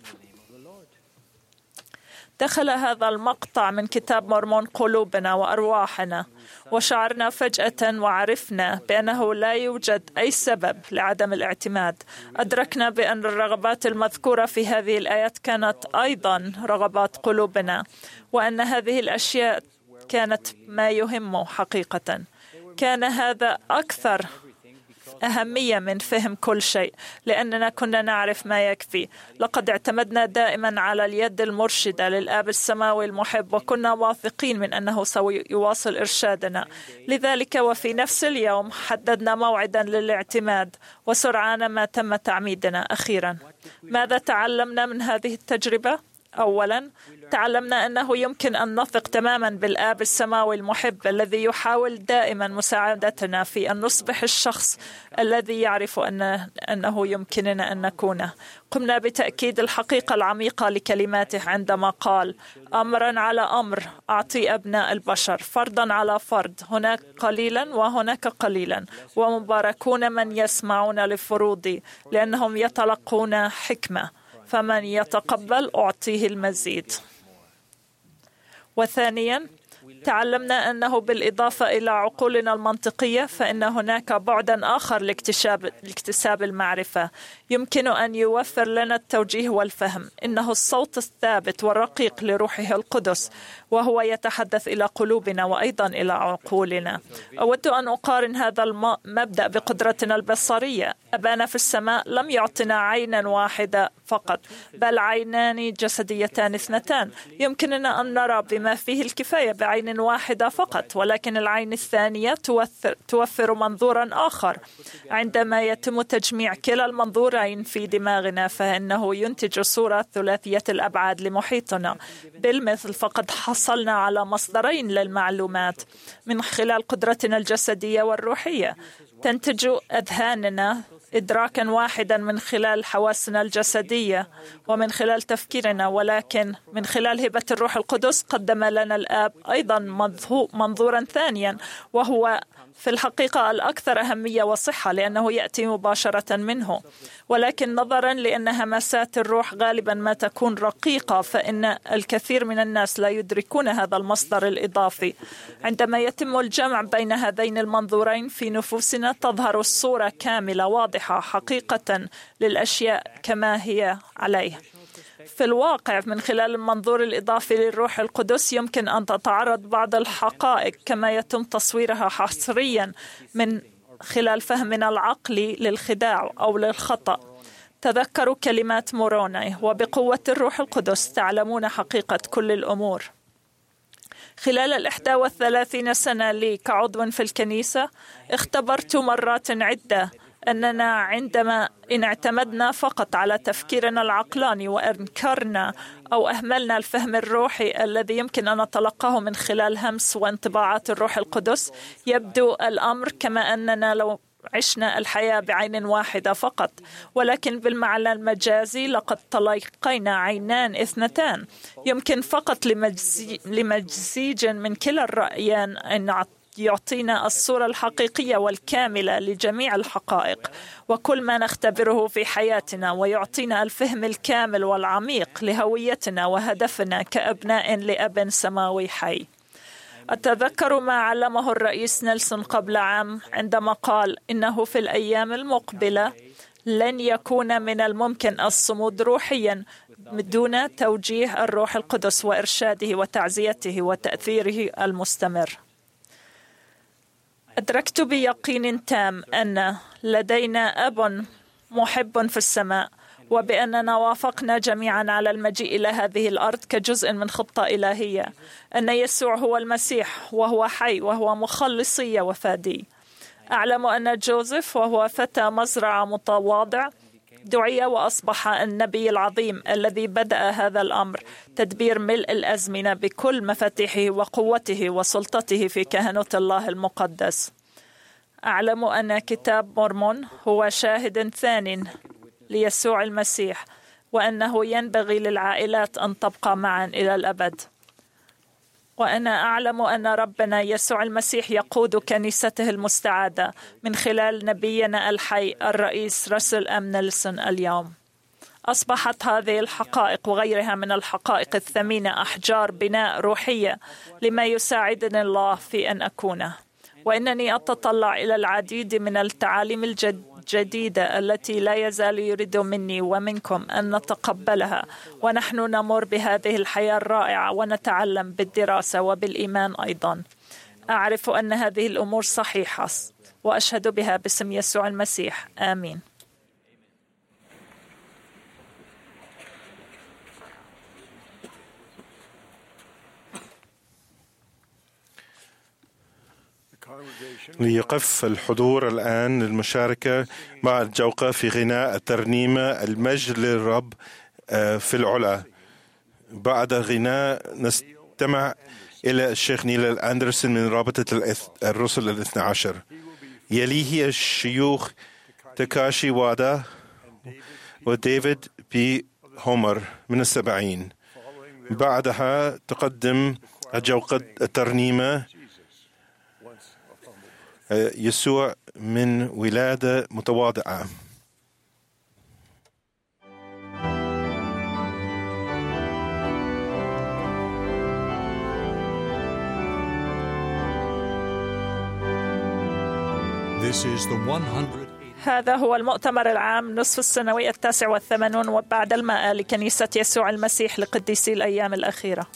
دخل هذا المقطع من كتاب مورمون قلوبنا وأرواحنا، وشعرنا فجأة وعرفنا بأنه لا يوجد أي سبب لعدم الاعتماد. أدركنا بأن الرغبات المذكورة في هذه الآيات كانت أيضا رغبات قلوبنا، وأن هذه الأشياء كانت ما يهمه حقيقة. كان هذا أكثر أهمية من فهم كل شيء، لأننا كنا نعرف ما يكفي. لقد اعتمدنا دائما على اليد المرشدة للآب السماوي المحب، وكنا واثقين من أنه سيواصل إرشادنا. لذلك وفي نفس اليوم حددنا موعدا للاعتماد، وسرعان ما تم تعميدنا أخيرا. ماذا تعلمنا من هذه التجربة؟ أولاً، تعلمنا أنه يمكن أن نثق تماماً بالآب السماوي المحب الذي يحاول دائماً مساعدتنا في أن نصبح الشخص الذي يعرف أن أنه يمكننا أن نكونه. قمنا بتأكيد الحقيقة العميقة لكلماته عندما قال: أمراً على أمر أعطي أبناء البشر، فرضاً على فرض، هناك قليلاً وهناك قليلاً، ومباركون من يسمعون لفروضي لأنهم يتلقون حكمة، فمن يتقبل أعطيه المزيد. وثانياً، تعلمنا أنه بالإضافة إلى عقولنا المنطقية فإن هناك بعداً آخر لاكتساب لاكتساب المعرفة يمكن أن يوفر لنا التوجيه والفهم. إنه الصوت الثابت والرقيق لروحه القدس، وهو يتحدث إلى قلوبنا وأيضاً إلى عقولنا. أود أن أقارن هذا المبدأ بقدرتنا البصرية. أبانا في السماء لم يعطنا عيناً واحدة فقط، بل عينان جسديتان اثنتان. يمكننا أن نرى بما فيه الكفاية بعين واحدة فقط، ولكن العين الثانية توفر, توفر منظوراً آخر. عندما يتم تجميع كلا المنظورين في دماغنا فإنه ينتج صورة ثلاثية الأبعاد لمحيطنا. بالمثل، فقد حصلنا على مصدرين للمعلومات من خلال قدرتنا الجسدية والروحية. تنتج أذهاننا إدراكاً واحداً من خلال حواسنا الجسدية ومن خلال تفكيرنا، ولكن من خلال هبة الروح القدس قدم لنا الآب أيضاً منظوراً ثانياً، وهو في الحقيقة الأكثر أهمية وصحة لأنه يأتي مباشرة منه. ولكن نظراً لأن همسات الروح غالباً ما تكون رقيقة، فإن الكثير من الناس لا يدركون هذا المصدر الإضافي. عندما يتم الجمع بين هذين المنظورين في نفوسنا تظهر الصورة كاملة واضحة حقيقة للأشياء كما هي عليه. في الواقع، من خلال المنظور الإضافي للروح القدس يمكن أن تتعرض بعض الحقائق كما يتم تصويرها حصرياً من خلال فهمنا العقلي للخداع أو للخطأ. تذكروا كلمات موروني: وبقوة الروح القدس تعلمون حقيقة كل الأمور. خلال الإحدى والثلاثين سنة لي كعضو في الكنيسة، اختبرت مرات عدة أننا عندما إن اعتمدنا فقط على تفكيرنا العقلاني وأنكرنا أو أهملنا الفهم الروحي الذي يمكن أن نتلقاه من خلال همس وانطباعات الروح القدس، يبدو الأمر كما أننا لو عشنا الحياة بعين واحدة فقط. ولكن بالمعنى المجازي لقد تلقينا عينان اثنتان. يمكن فقط لمزيج من كلا الرأيين أن يعطينا الصورة الحقيقية والكاملة لجميع الحقائق وكل ما نختبره في حياتنا، ويعطينا الفهم الكامل والعميق لهويتنا وهدفنا كأبناء لأب سماوي حي. أتذكر ما علمه الرئيس نيلسون قبل عام عندما قال إنه في الأيام المقبلة لن يكون من الممكن الصمود روحيا دون توجيه الروح القدس وإرشاده وتعزيته وتأثيره المستمر. أدركت بيقين تام أن لدينا أب محب في السماء، وبأننا وافقنا جميعا على المجيء إلى هذه الأرض كجزء من خطة إلهية، أن يسوع هو المسيح وهو حي وهو مخلصي وفادي. أعلم أن جوزيف وهو فتى مزرعة متواضع دعي وأصبح النبي العظيم الذي بدأ هذا الأمر، تدبير ملء الأزمنة بكل مفاتيحه وقوته وسلطته في كهنوت الله المقدس. أعلم أن كتاب مورمون هو شاهد ثان ليسوع المسيح، وأنه ينبغي للعائلات أن تبقى معا إلى الأبد. وأنا أعلم أن ربنا يسوع المسيح يقود كنيسته المستعادة من خلال نبينا الحي الرئيس راسل أم نيلسون اليوم. أصبحت هذه الحقائق وغيرها من الحقائق الثمينة أحجار بناء روحية لما يساعدني الله في أن أكونه. وإنني أتطلع إلى العديد من التعاليم الجديدة التي لا يزال يريد مني ومنكم أن نتقبلها ونحن نمر بهذه الحياة الرائعة ونتعلم بالدراسة وبالإيمان أيضا. أعرف أن هذه الأمور صحيحة وأشهد بها باسم يسوع المسيح. آمين. ليقف الحضور الآن للمشاركة مع الجوقة في غناء الترنيمة المجد للرب في العلا. بعد غناء نستمع إلى الشيخ نيل أندرسون من رابطة الرسل الاثنى عشر. يليه الشيوخ تاكاشي وادا وديفيد بي هومر من السبعين. بعدها تقدم الجوقة الترنيمة يسوع من ولادة متواضعة. This is the one hundred. هذا هو المؤتمر العام نصف السنوي التاسع والثمانون وبعد المائة لكنيسة يسوع المسيح لقديسي الأيام الأخيرة.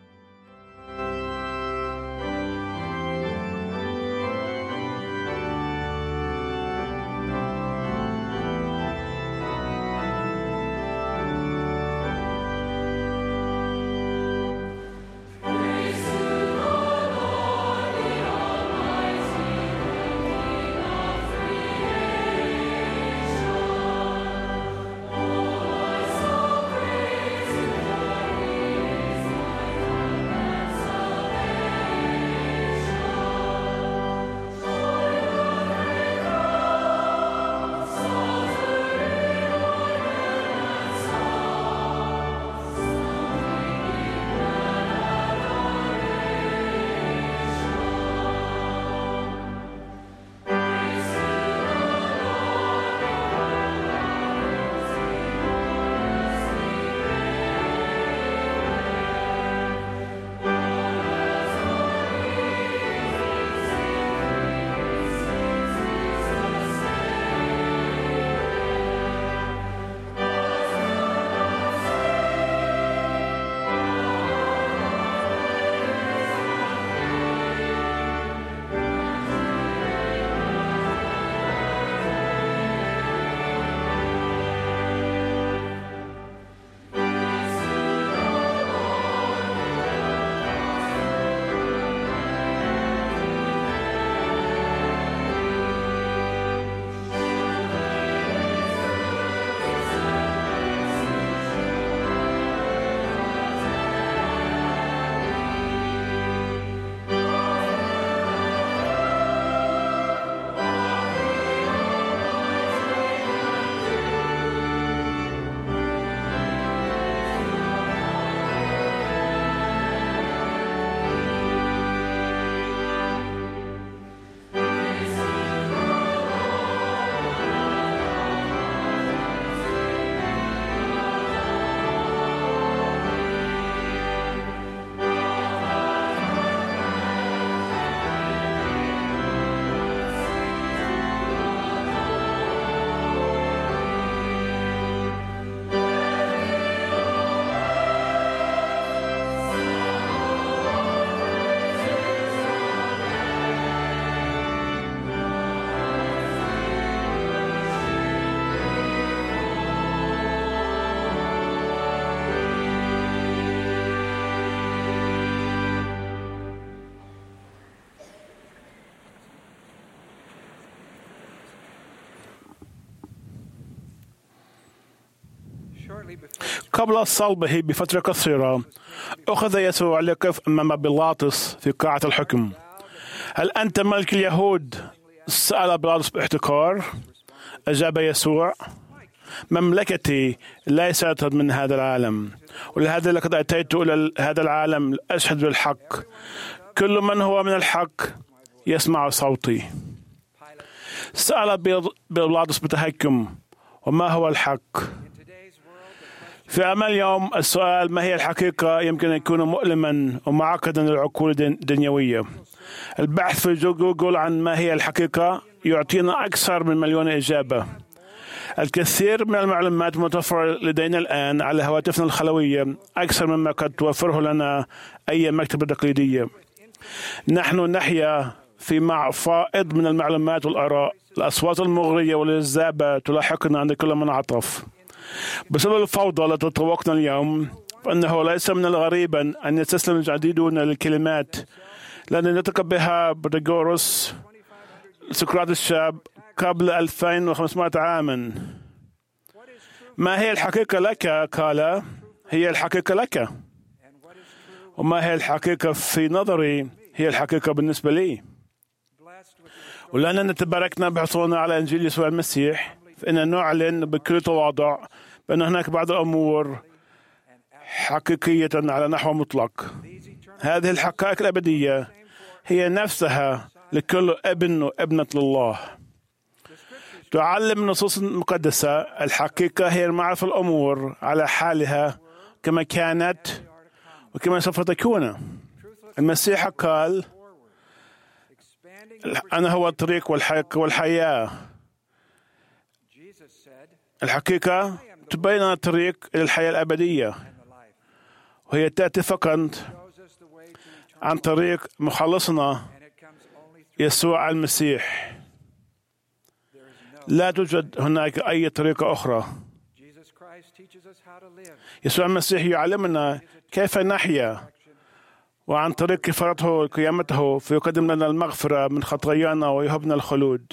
قبل صلبه بفترة قصيرة أخذ يسوع ليقف أمام بيلاطس في قاعة الحكم. هل أنت ملك اليهود؟ سأل بيلاطس باحتقار. أجاب يسوع: مملكتي ليست من هذا العالم، ولهذا لقد أتيت إلى هذا العالم لأشهد بالحق. كل من هو من الحق يسمع صوتي. سأل بيلاطس بتهكم: وما هو الحق؟ في أمل اليوم السؤال ما هي الحقيقة يمكن أن يكون مؤلما ومعقدا للعقول الدنيوية. البحث في جوجل عن ما هي الحقيقة يعطينا أكثر من مليون إجابة. الكثير من المعلومات متوفرة لدينا الآن على هواتفنا الخلوية أكثر مما قد توفره لنا أي مكتبة تقليدية. نحن نحيا في مع فائض من المعلومات والآراء. الأصوات المغرية والجذابة تلاحقنا عند كل منعطف. بسبب الفوضى التي تطوقنا اليوم، فإنه ليس من الغريب أن يستسلم الجديدون للكلمات التي نطق بها بيثاغورس سقراط الشاب قبل ألفين وخمسمائة عاما. ما هي الحقيقة لك؟ قال: هي الحقيقة لك، وما هي الحقيقة في نظري هي الحقيقة بالنسبة لي. ولأننا تباركنا بحصولنا على إنجيل يسوع المسيح، فإن نعلن بكل تواضع بأن هناك بعض الأمور حقيقية على نحو مطلق. هذه الحقائق الأبدية هي نفسها لكل ابن وابنة لله. تعلم النصوص المقدسة الحقيقة هي معرفة الأمور على حالها كما كانت وكما سوف تكون. المسيح قال: أنا هو الطريق والحق والحياة. الحقيقة تبين الطريق إلى الحياة الأبدية، وهي تأتي فقط عن طريق مخلصنا يسوع المسيح. لا توجد هناك أي طريقة أخرى. يسوع المسيح يعلمنا كيف نحيا، وعن طريق كفارته وقيامته فيقدم لنا المغفرة من خطايانا ويهبنا الخلود.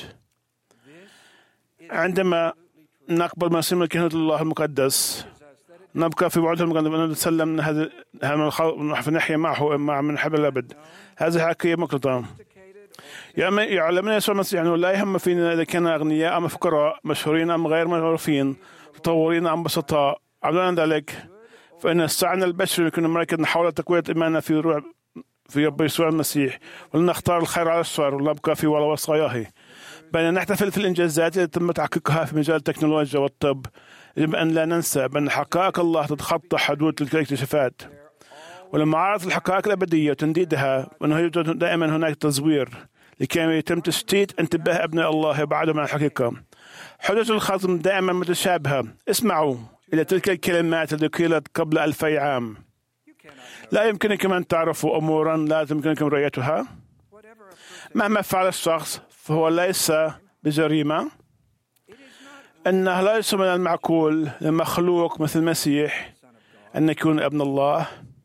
عندما نقبل مسيح كهنة الله المقدس نبقى في وعده المقدس أن نتسلم من هذا نحيا معه مع من حب الأبد. هذه حقيقة مقلطة. يعلمنا يسوع المسيح أنه لا يهم فينا إذا كنا أغنياء أم فقراء، مشهورين أم غير معروفين، متطورين أم بسطاء. عملا ذلك فإن السعي البشري يكون مركزا حول تقوية إيماننا في روح في رب يسوع المسيح، ولنختار الخير على الشر ونبقى في وصاياه. بأن نحتفل في الإنجازات التي تم تحقيقها في مجال التكنولوجيا والطب، يجب أن لا ننسى بأن حقائق الله تتخطى حدود تلك الاكتشافات. ولما عرضت الحقائق الأبدية وتنديدها، وأنه يوجد دائما هناك تزوير لكي يتم تشتيت انتباه أبناء الله ويبعدهم عن الحقيقة. حجج الخصم دائما متشابهة. اسمعوا إلى تلك الكلمات التي قيلت قبل ألفي عام: لا يمكنكم أن تعرفوا أمورا لا يمكنكم رؤيتها. مهما فعل الشخص فهو ليس بجريمة. إنه ليس من المعقول لمخلوق مثل المسيح أن يكون ابن الله.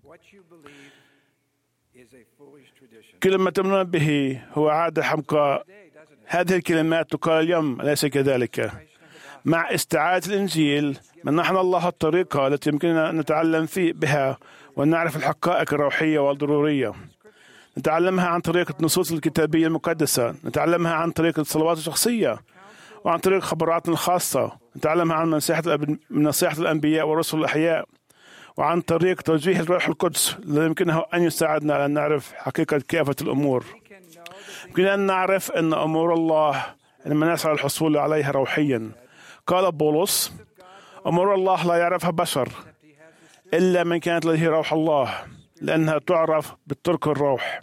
كل ما تؤمنون به هو عادة حمقاء. هذه الكلمات تقال اليوم، أليس كذلك؟ مع استعادة الإنجيل منحنا الله الطريقة التي يمكننا أن نتعلم فيه بها ونعرف الحقائق الروحية والضرورية. نتعلمها عن طريق النصوص الكتابية المقدسة، نتعلمها عن طريق الصلوات الشخصية، وعن طريق خبراتنا الخاصة، نتعلمها عن نصيحة من نصيحة الأنبياء والرسل الأحياء، وعن طريق توجيه الروح القدس الذي يمكنه أن يساعدنا على أن نعرف حقيقة كافة الأمور. يمكننا أن نعرف أن أمور الله إنما نسعى الحصول عليها روحيا. قال بولس: أمور الله لا يعرفها بشر إلا من كانت لديه روح الله، لأنها تعرف بالطرق الروح.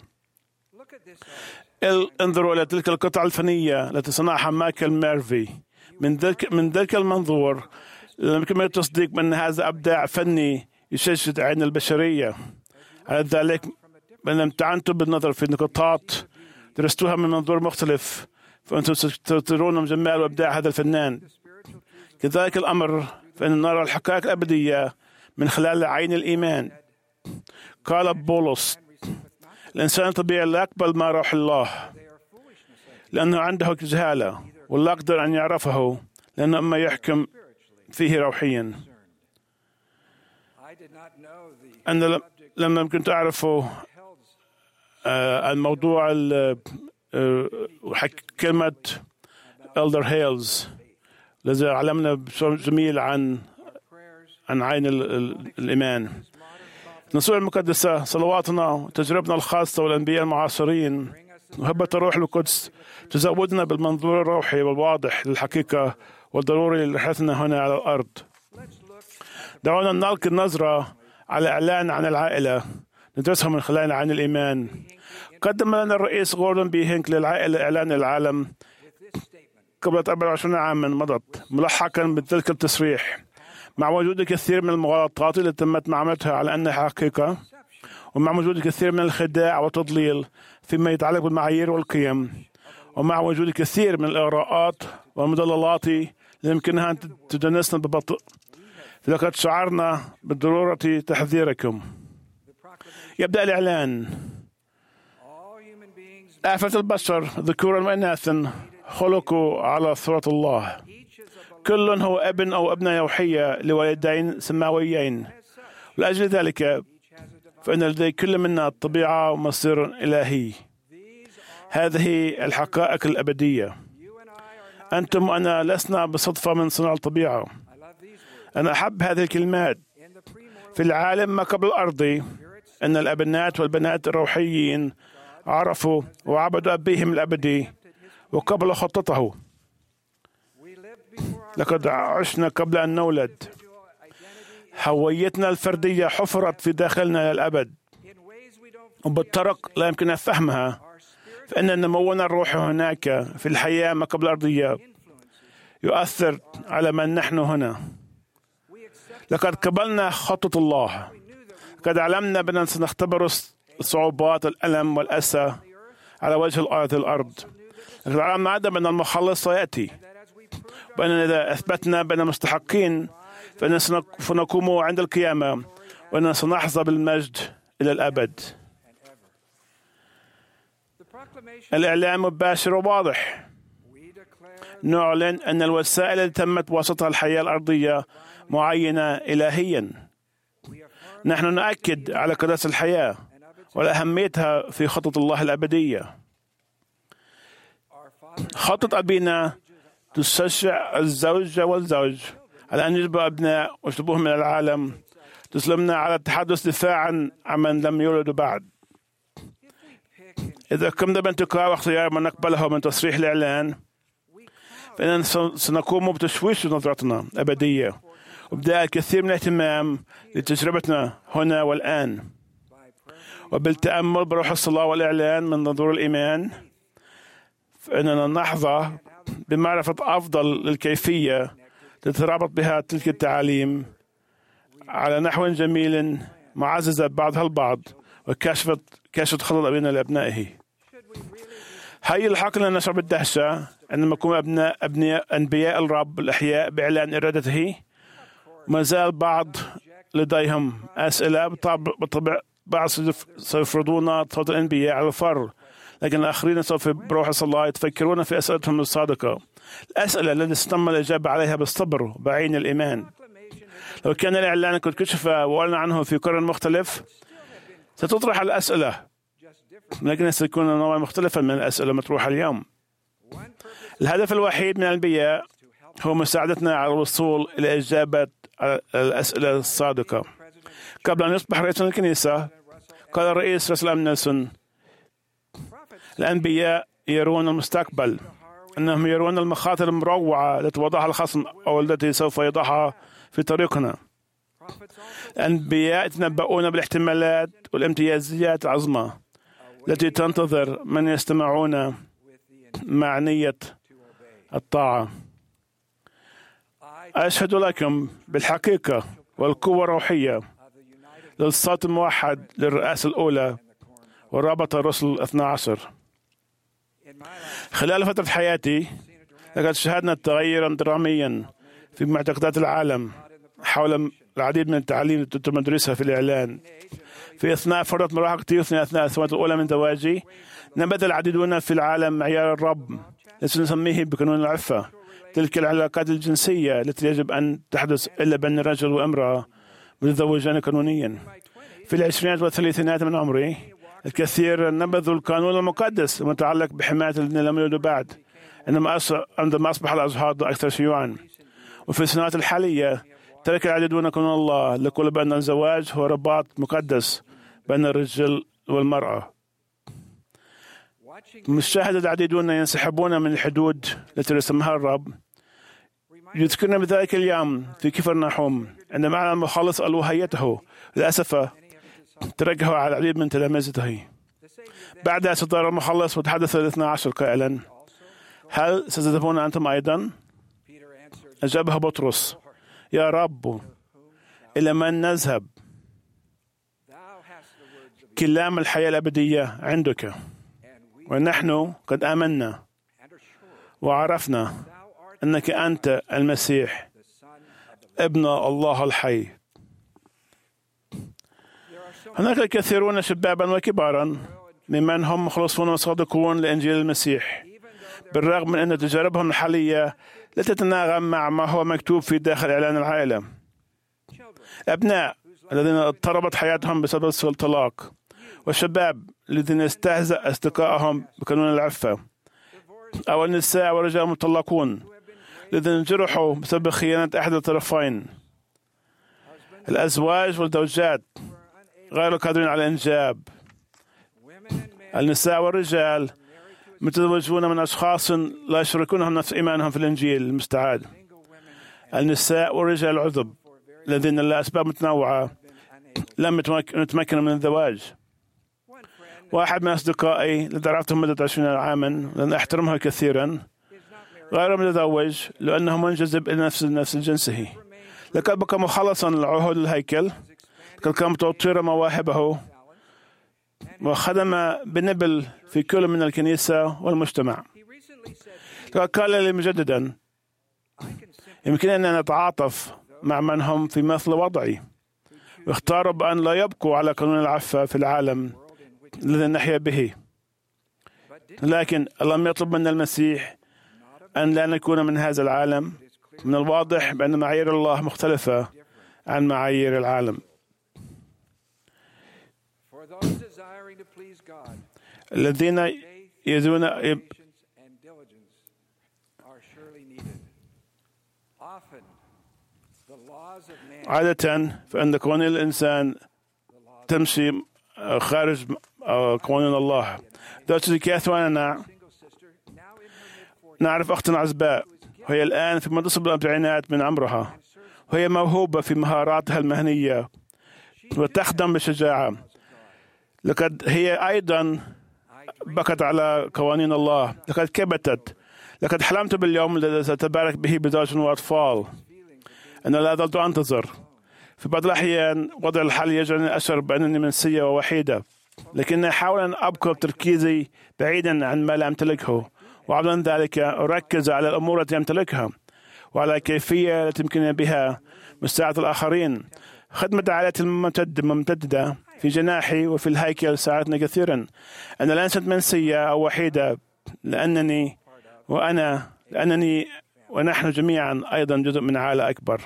انظروا إلى تلك القطعة الفنية التي صنعها مايكل ميرفي. من ذلك من ذلك المنظور يمكن التصديق بأن هذا إبداع فني يشتت عين البشرية. على ذلك من امتعنتم بالنظر في نقاطات درستوها من منظور مختلف، فأنتم سترون جمال وإبداع هذا الفنان. كذلك الأمر فإن نرى الحقائق الأبدية من خلال عين الإيمان. قال بولس: الإنسان الطبيعي لا يقبل ما روح الله لأنه عنده جهالة، ولا يقدر أن يعرفه لأنه ما يحكم فيه روحيا. أنا لما كنت أعرف الموضوع كلمة إلدر هيلز الذي علمنا جميل عن عن عين الإيمان. النصوص المقدسة، صلواتنا وتجربنا الخاصة والأنبياء المعاصرين وهبة الروح القدس تزودنا بالمنظور الروحي والواضح للحقيقة والضروري لرحلتنا هنا على الأرض. دعونا نلقي نظرة على إعلان عن العائلة ندرسها من خلال عين الإيمان. قدم لنا الرئيس غوردون بي هينك للعائلة إعلان العالم قبل أربعة وعشرين عاما مضت، ملحقا بتلك التصريح: مع وجود الكثير من المغالطات التي تمت معاملتها على أنها حقيقة، ومع وجود الكثير من الخداع والتضليل فيما يتعلق بالمعايير والقيم، ومع وجود الكثير من الإغراءات والمضللات التي يمكنها أن تدنسنا ببطء، فلقد شعرنا بالضرورة تحذيركم. يبدأ الإعلان: آفة البشر ذكورا وإناثا خلقوا على صورة الله، كل هو ابن أو ابنة روحية لوالدين سماويين، لأجل ذلك فإن لدي كل منا طبيعة ومصير إلهي. هذه الحقائق الأبدية. أنتم وأنا لسنا بصدفة من صنع الطبيعة. أنا أحب هذه الكلمات. في العالم ما قبل الأرض أن الأبنات والبنات الروحيين عرفوا وعبدوا أبيهم الأبدي وقبلوا خطته. لقد عشنا قبل أن نولد. هويتنا الفردية حفرت في داخلنا للأبد وبالطرق لا يمكن فهمها، فإن نمونا الروحي هناك في الحياة ما قبل الأرضية يؤثر على من نحن هنا. لقد قبلنا خطة الله. قد علمنا بأننا سنختبر الصعوبات الألم والأسى على وجه الأرض. لقد علمنا أيضا بأن المخلص سيأتي، وأننا إذا أثبتنا بأننا مستحقين فإننا سنقوم عند القيامة، وأننا سنحظى بالمجد إلى الأبد. الإعلان مباشر وواضح. نعلن أن الوسائل التي تمت وسطها الحياة الأرضية معينة إلهيا. نحن نؤكد على قداسة الحياة وأهميتها في خطة الله الأبدية. خطة أبينا تشجع الزوج والزوج على أن يجبوا أبناء ويجلبوهم من العالم. تسلمنا على التحدث دفاعا عمن لم يولدوا بعد. إذا قمنا بانتقاء واختيار من نقبله من تصريح الإعلان، فإننا سنقوم بتشويش نظرتنا الأبدية وبدأ الكثير من الاهتمام لتجربتنا هنا والآن. وبالتأمل بروح الصلاة والإعلان من منظور الإيمان، فإننا نحظى بمعرفة أفضل للكيفية تترابط بها تلك التعاليم على نحو جميل معززة بعضها البعض وكشفت كشفت خطط أبينا لأبنائه. هل يلحق لنا نشعر بالدهشة عندما نكون أبناء أبناء أنبياء الرب الأحياء بإعلان إرادته؟ ما زال بعض لديهم أسئلة. بالطبع بعض سيفرضون صوت الأنبياء على الفر، لكن الآخرين سوف بروح الله يتفكرون في أسئلتهم الصادقة، الأسئلة التي ستم الإجابة عليها بالصبر بعين الإيمان. لو كان الإعلان قد كشف وقلنا عنه في قرن مختلف ستطرح الأسئلة، لكن سيكون نوعا مختلفا من الأسئلة المطروحة اليوم. الهدف الوحيد من الأنبياء هو مساعدتنا على الوصول إلى إجابة الأسئلة الصادقة. قبل أن يصبح رئيس الكنيسة قال الرئيس راسل أم نيلسون: الأنبياء يرون المستقبل، أنهم يرون المخاطر المروعة التي وضعها الخصم أو التي سوف يضعها في طريقنا. الأنبياء يتنبؤون بالاحتمالات والامتيازيات العظمى التي تنتظر من يستمعون مع نية الطاعة. أشهد لكم بالحقيقة والقوة الروحية للصوت الموحد للرئاسة الأولى ورابطة الرسل الاثنى عشر. خلال فترة حياتي لقد شاهدنا تغيرا دراميا في معتقدات العالم حول العديد من التعاليم التي تم تدريسها في الإعلان. في أثناء فترة مراهقتي وفي أثناء السنوات الأولى من زواجي نبذ العديدون في العالم معيار الرب الذي نسميه بقانون العفة، تلك العلاقات الجنسية التي يجب أن تحدث إلا بين رجل وامرأة متزوجان قانونيا. في العشرينات والثلاثينات من عمري الكثير نبذوا القانون المقدس المتعلق بحماية الذين لم يولدوا بعد، عندما عندما أصبح الأزهار أكثر شيوعا. وفي السنوات الحالية ترك العديدون قانون الله ليقول بأن الزواج هو رباط مقدس بين الرجل والمرأة. مشاهد العديدون ينسحبون من الحدود التي رسمها الرب. يذكرنا بذلك اليوم في كفرناحوم عندما أعلن المخلص ألوهيته، للأسف تركه على العديد من تلامذته. بعدها صدر المخلص وتحدث الاثنى عشر قائلا: هل ستذهبون أنتم أيضا؟ أجابه بطرس: يا رب، إلى من نذهب؟ كلام الحياة الأبدية عندك، ونحن قد آمنا وعرفنا أنك أنت المسيح ابن الله الحي. هناك الكثيرون شبابا وكبارا ممن هم مخلصون وصادقون لإنجيل المسيح، بالرغم من أن تجاربهم الحالية لا تتناغم مع ما هو مكتوب في داخل إعلان العائلة. أبناء الذين اضطربت حياتهم بسبب الطلاق، والشباب الذين استهزأ أصدقائهم بقانون العفة، أو النساء والرجال المطلقون الذين جرحوا بسبب خيانة أحد الطرفين، الأزواج والزوجات غير قادرين على الإنجاب، النساء والرجال متزوجون من أشخاص لا يشاركونهم نفس إيمانهم في الإنجيل المستعاد، النساء والرجال العذب الذين لأسباب متنوعة لم يتمكنوا من الزواج. واحد من أصدقائي الذي عرفته مدة عشرين عاما لأن أحترمه كثيرا غير متزوج لأنه منجذب إلى نفس نفس جنسه، لقد بقى مخلصا لعهود الهيكل، لقد كان متوطر مواهبه وخدم بنبل في كل من الكنيسة والمجتمع. لقد قال لي مجددا يمكننا أن نتعاطف مع من هم في مثل وضعي واختاروا بأن لا يبقوا على قانون العفة في العالم الذي نحيا به، لكن لم يطلب منا المسيح أن لا نكون من هذا العالم. من الواضح بأن معايير الله مختلفة عن معايير العالم. الذين يدون عادة فإن قوانين الإنسان تمشي خارج قوانين الله. دوتي كاثوانا نعرف أختنا عزباء، وهي الآن في منتصف الأربعينات من عمرها، وهي موهوبة في مهاراتها المهنية وتخدم بشجاعة. لقد هي أيضا بكت على قوانين الله، لقد كبتت. لقد حلمت باليوم الذي سأتبارك به بزوج وأطفال. أنا لا زلت أنتظر. في بعض الأحيان وضع الحال يجعلني أشعر بأنني منسية ووحيدة، لكني أحاول أن أبقى تركيزي بعيدا عن ما لا أمتلكه، وعن ذلك أركز على الأمور التي أمتلكها وعلى الكيفية التي يمكن بها مساعدة الآخرين. خدمة عائلتي الممتدة في جناحي وفي الهيكل ساعدتني كثيرا. أنا لست منسية أو وحيدة، لأنني وأنا لأنني ونحن جميعا أيضا جزء من عائلة أكبر.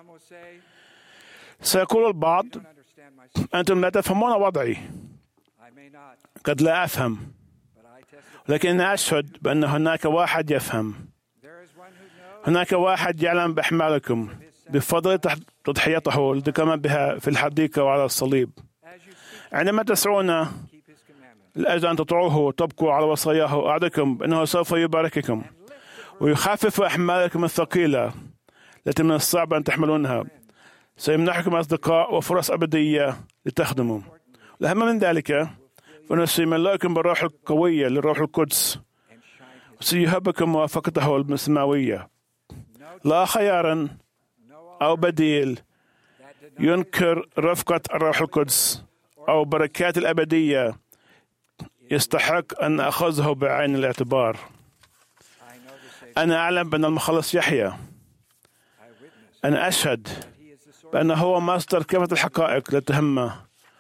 سيقول البعض أنتم لا تفهمون وضعي. قد لا أفهم، لكن أشهد بأن هناك واحد يفهم. هناك واحد يعلم بأحمالكم بفضل تضحيته التي قام بها في الحديقة وعلى الصليب. عندما تسعون لأجل أن تطيعوه وتبقوا على وصاياه، أعدكم بأنه سوف يبارككم ويخفف أحمالكم الثقيلة التي من الصعب أن تحملونها. سيمنحكم أصدقاء وفرص أبدية لتخدموا. الأهم من ذلك فإنه سيملأكم بالروح القوية للروح القدس، وسيهبكم موافقته السماوية. لا خيار أو بديل ينكر رفقة الروح القدس أو بركات الأبدية يستحق أن أخذه بعين الاعتبار. أنا أعلم بأن المخلص يحيى. أنا أشهد بأنه هو مصدر كافة الحقائق التي تهمه،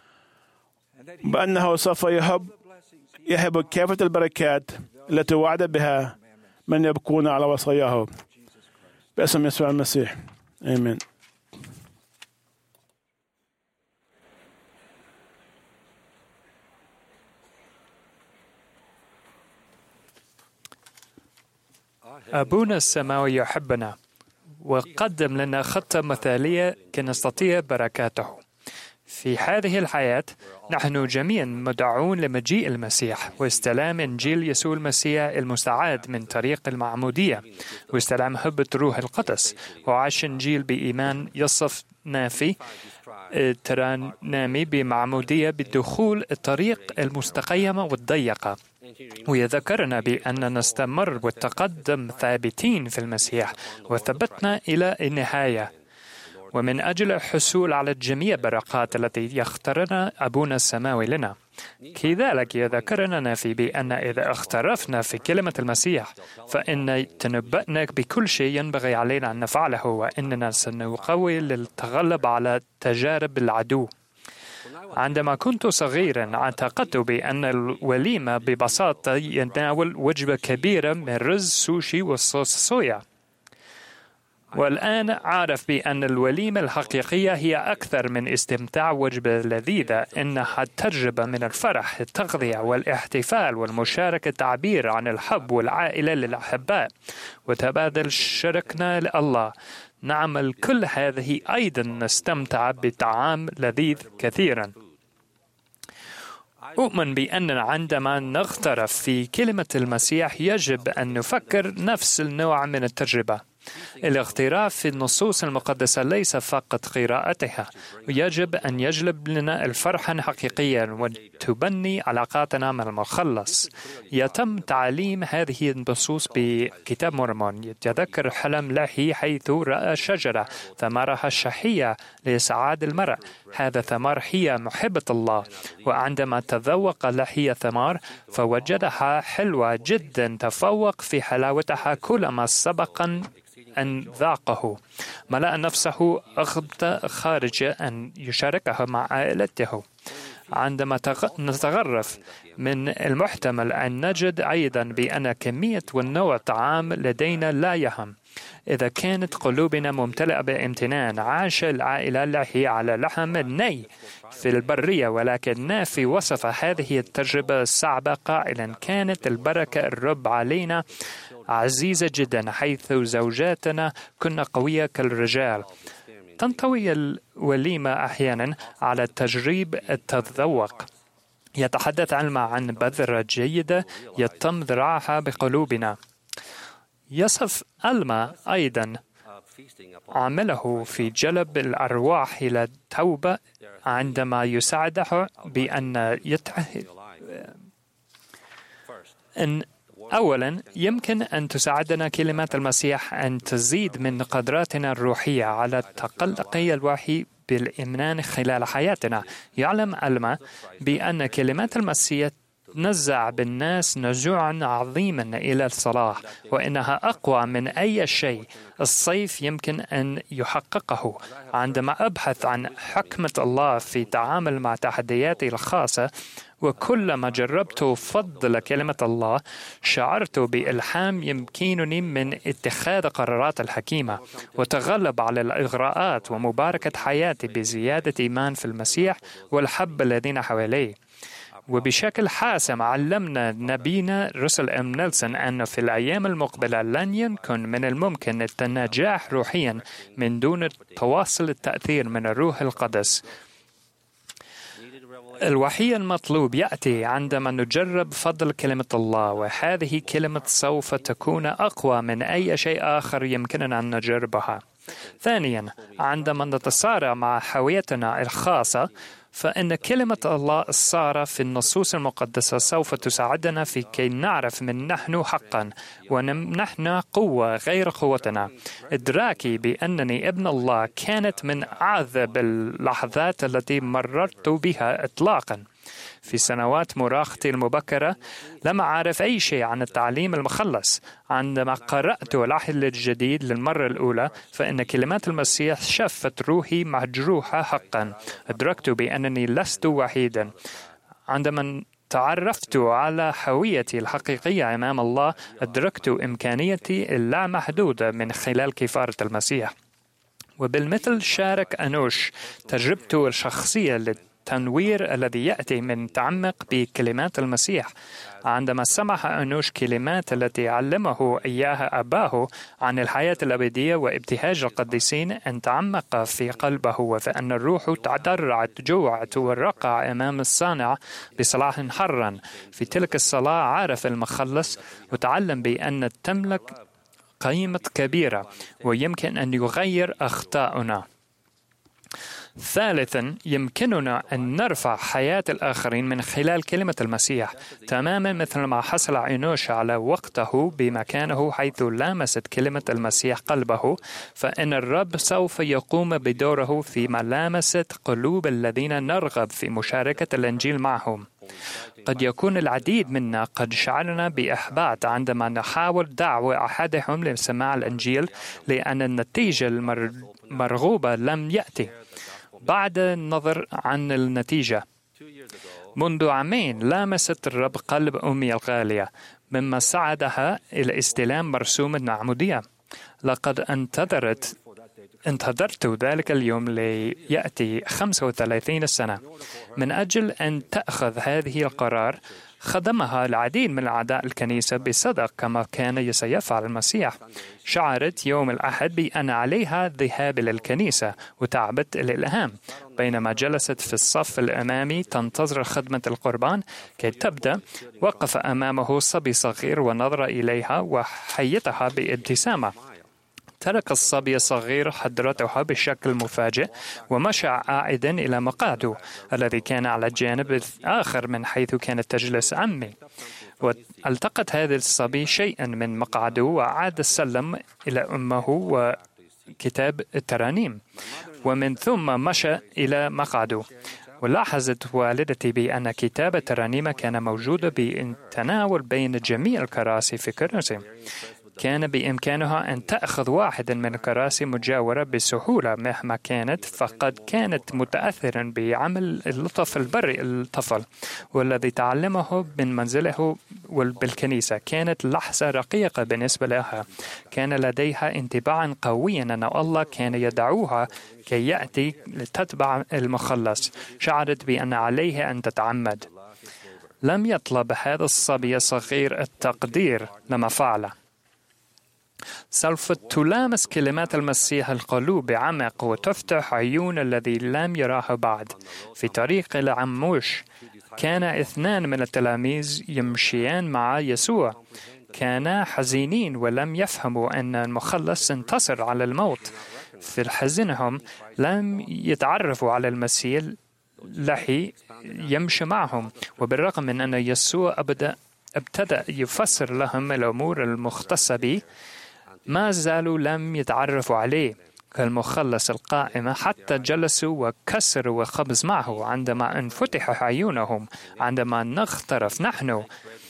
بأنه سوف يهب يهب كافة البركات التي وعد بها من يبقون على وصاياه. باسم يسوع المسيح، آمين. أبونا السماوي يحبنا وقدم لنا خطة مثالية كي نستطيع بركاته. في هذه الحياة نحن جميعا مدعون لمجيء المسيح واستلام إنجيل يسوع المسيح المستعاد من طريق المعمودية واستلام هبة روح القدس وعيش إنجيل بإيمان يصفنا في ترانامي بمعمودية بالدخول الطريق المستقيمة والضيقة، ويذكرنا بأن نستمر والتقدم ثابتين في المسيح وثبتنا إلى النهاية، ومن أجل الحصول على جميع البركات التي يختارنا أبونا السماوي لنا. كذلك يذكرنا في بأن إذا اخترفنا في كلمة المسيح فإن تنبأنا بكل شيء ينبغي علينا أن نفعله، وإننا سنقوي للتغلب على تجارب العدو. عندما كنت صغيرا اعتقدت بأن الوليمة ببساطة يتناول وجبة كبيرة من رز سوشي وصوص صويا، والآن أعرف بأن الوليمة الحقيقية هي أكثر من استمتاع وجبة لذيذة، إنها تجربة من الفرح، التغذية والاحتفال والمشاركة، تعبير عن الحب والعائلة للأحباء وتبادل شركنا لله. نعمل كل هذه أيضا نستمتع بطعام لذيذ كثيرا. أؤمن بأننا عندما نغترف في كلمة المسيح يجب أن نفكر نفس النوع من التجربة. الاغتراف في النصوص المقدسة ليس فقط قراءتها، ويجب أن يجلب لنا الفرحا حقيقيا وتبني علاقاتنا مع المخلص. يتم تعليم هذه النصوص بكتاب مورمون. يتذكر حلم لحي حيث رأى شجرة ثمرها الشهية لإسعاد المرء. هذا ثمر هي محبة الله، وعندما تذوق لحي الثمار فوجدها حلوة جدا، تفوق في حلاوتها كل ما سبقا أن ذاقه. ملأ نفسه أغبط خارج أن يشاركها مع عائلته. عندما نتغرف من المحتمل أن نجد أيضا بأن كمية والنوع الطعام لدينا لا يهم. إذا كانت قلوبنا ممتلئة بامتنان، عاش العائلة اللحي على لحم الني في البرية، ولكن في وصف هذه التجربة الصعبة قائلا: كانت البركة الرب علينا عزيزة جدا، حيث زوجاتنا كنا قوية كالرجال. تنطوي الوليمة أحيانا على تجريب التذوق. يتحدث علما عن بذرة جيدة يتم زراعها بقلوبنا. يصف ألما أيضا عمله في جلب الأرواح إلى التوبة عندما يساعده بأن يتعهد أن أولا يمكن أن تساعدنا كلمات المسيح أن تزيد من قدراتنا الروحية على التقلقي الوحي بالإيمان خلال حياتنا. يعلم ألما بأن كلمات المسيح تنزع بالناس نزوعا عظيما إلى الصلاح، وإنها أقوى من أي شيء الصيف يمكن أن يحققه. عندما أبحث عن حكمة الله في تعامل مع تحدياتي الخاصة، وكلما جربت فضل كلمة الله شعرت بإلهام يمكنني من اتخاذ قرارات الحكيمة وتغلب على الإغراءات ومباركة حياتي بزيادة إيمان في المسيح والحب الذين حواليه. وبشكل حاسم علمنا نبينا رسل أم نيلسون أن في الأيام المقبلة لن يكن من الممكن النجاح روحيا من دون تواصل التأثير من الروح القدس. الوحي المطلوب يأتي عندما نجرب فضل كلمة الله، وهذه كلمة سوف تكون أقوى من أي شيء آخر يمكننا أن نجربها. ثانيا، عندما نتصارع مع هويتنا الخاصة، فإن كلمة الله السارة في النصوص المقدسة سوف تساعدنا في كي نعرف من نحن حقا، ونحن قوة غير قوتنا. إدراكي بأنني ابن الله كانت من أعذب اللحظات التي مررت بها إطلاقا. في سنوات مراهقتي المبكرة لم أعرف أي شيء عن التعليم المخلص. عندما قرأت العهد الجديد للمرة الأولى فإن كلمات المسيح شفت روحي مجروحة حقا. أدركت بأنني لست وحيدا. عندما تعرفت على هويتي الحقيقية أمام الله أدركت إمكانيتي اللامحدودة من خلال كفارة المسيح. وبالمثل شارك أنوش تجربته الشخصية التنوير الذي يأتي من تعمق بكلمات المسيح. عندما سمع أنوش كلمات التي علمه إياها أباه عن الحياة الأبدية وابتهاج القديسين أن تعمق في قلبه، وفإن الروح تضرعت جوعت ورقع أمام الصانع بصلاح حرا. في تلك الصلاة عرف المخلص وتعلم بأن تملك قيمة كبيرة ويمكن أن يغير أخطاؤنا. ثالثاً، يمكننا أن نرفع حياة الآخرين من خلال كلمة المسيح، تماماً مثل ما حصل أنوش على وقته بمكانه حيث لامست كلمة المسيح قلبه، فإن الرب سوف يقوم بدوره في ملامسة قلوب الذين نرغب في مشاركة الإنجيل معهم. قد يكون العديد منا قد شعرنا بإحباط عندما نحاول دعوة أحدهم لسماع الإنجيل لأن النتيجة المرغوبة لم يأتي. بعد النظر عن النتيجة، منذ عامين لامست الرب قلب أمي الغالية مما ساعدها إلى استلام مرسوم المعمودية. لقد انتظرت انتظرت ذلك اليوم ليأتي خمسة وثلاثين سنة من أجل أن تأخذ هذه القرار. خدمها العديد من أعداء الكنيسة بصدق كما كان سيفعل المسيح. شعرت يوم الأحد بأن عليها الذهاب إلى الكنيسة وتعبت الإلهام. بينما جلست في الصف الأمامي تنتظر خدمة القربان كي تبدأ، وقف أمامه صبي صغير ونظر إليها وحيتها بابتسامة. ترك الصبي الصغير حضرتها بشكل مفاجئ ومشى عائدا إلى مقعده الذي كان على الجانب الآخر من حيث كانت تجلس أمي. والتقط هذا الصبي شيئا من مقعده وعاد السلم إلى أمه وكتاب الترانيم، ومن ثم مشى إلى مقعده. ولاحظت والدتي بأن كتاب الترانيم كان موجود بالتناول بين جميع الكراسي في كرسي. كان بإمكانها أن تأخذ واحدا من الكراسي مجاورة بسهولة مهما كانت، فقد كانت متأثرا بعمل اللطف البري الطفل والذي تعلمه من منزله بالكنيسة. كانت لحظة رقيقة بالنسبة لها. كان لديها انطباعا قويا أن الله كان يدعوها كي يأتي لتتبع المخلص. شعرت بأن عليها أن تتعمد. لم يطلب هذا الصبي الصغير التقدير لما فعله. سوف تلامس كلمات المسيح القلوب بعمق وتفتح عيون الذي لم يراها بعد. في طريق إلى عموش كان اثنان من التلاميذ يمشيان مع يسوع. كانا حزينين ولم يفهموا أن المخلص انتصر على الموت. في حزنهم لم يتعرفوا على المسيح الذي يمشي معهم، وبالرغم من أن يسوع أبدأ ابتدأ يفسر لهم الأمور المختصة به، ما زالوا لم يتعرفوا عليه كالمخلص القائم، حتى جلسوا وكسروا الخبز معه. عندما انفتح عيونهم، عندما نخترف نحن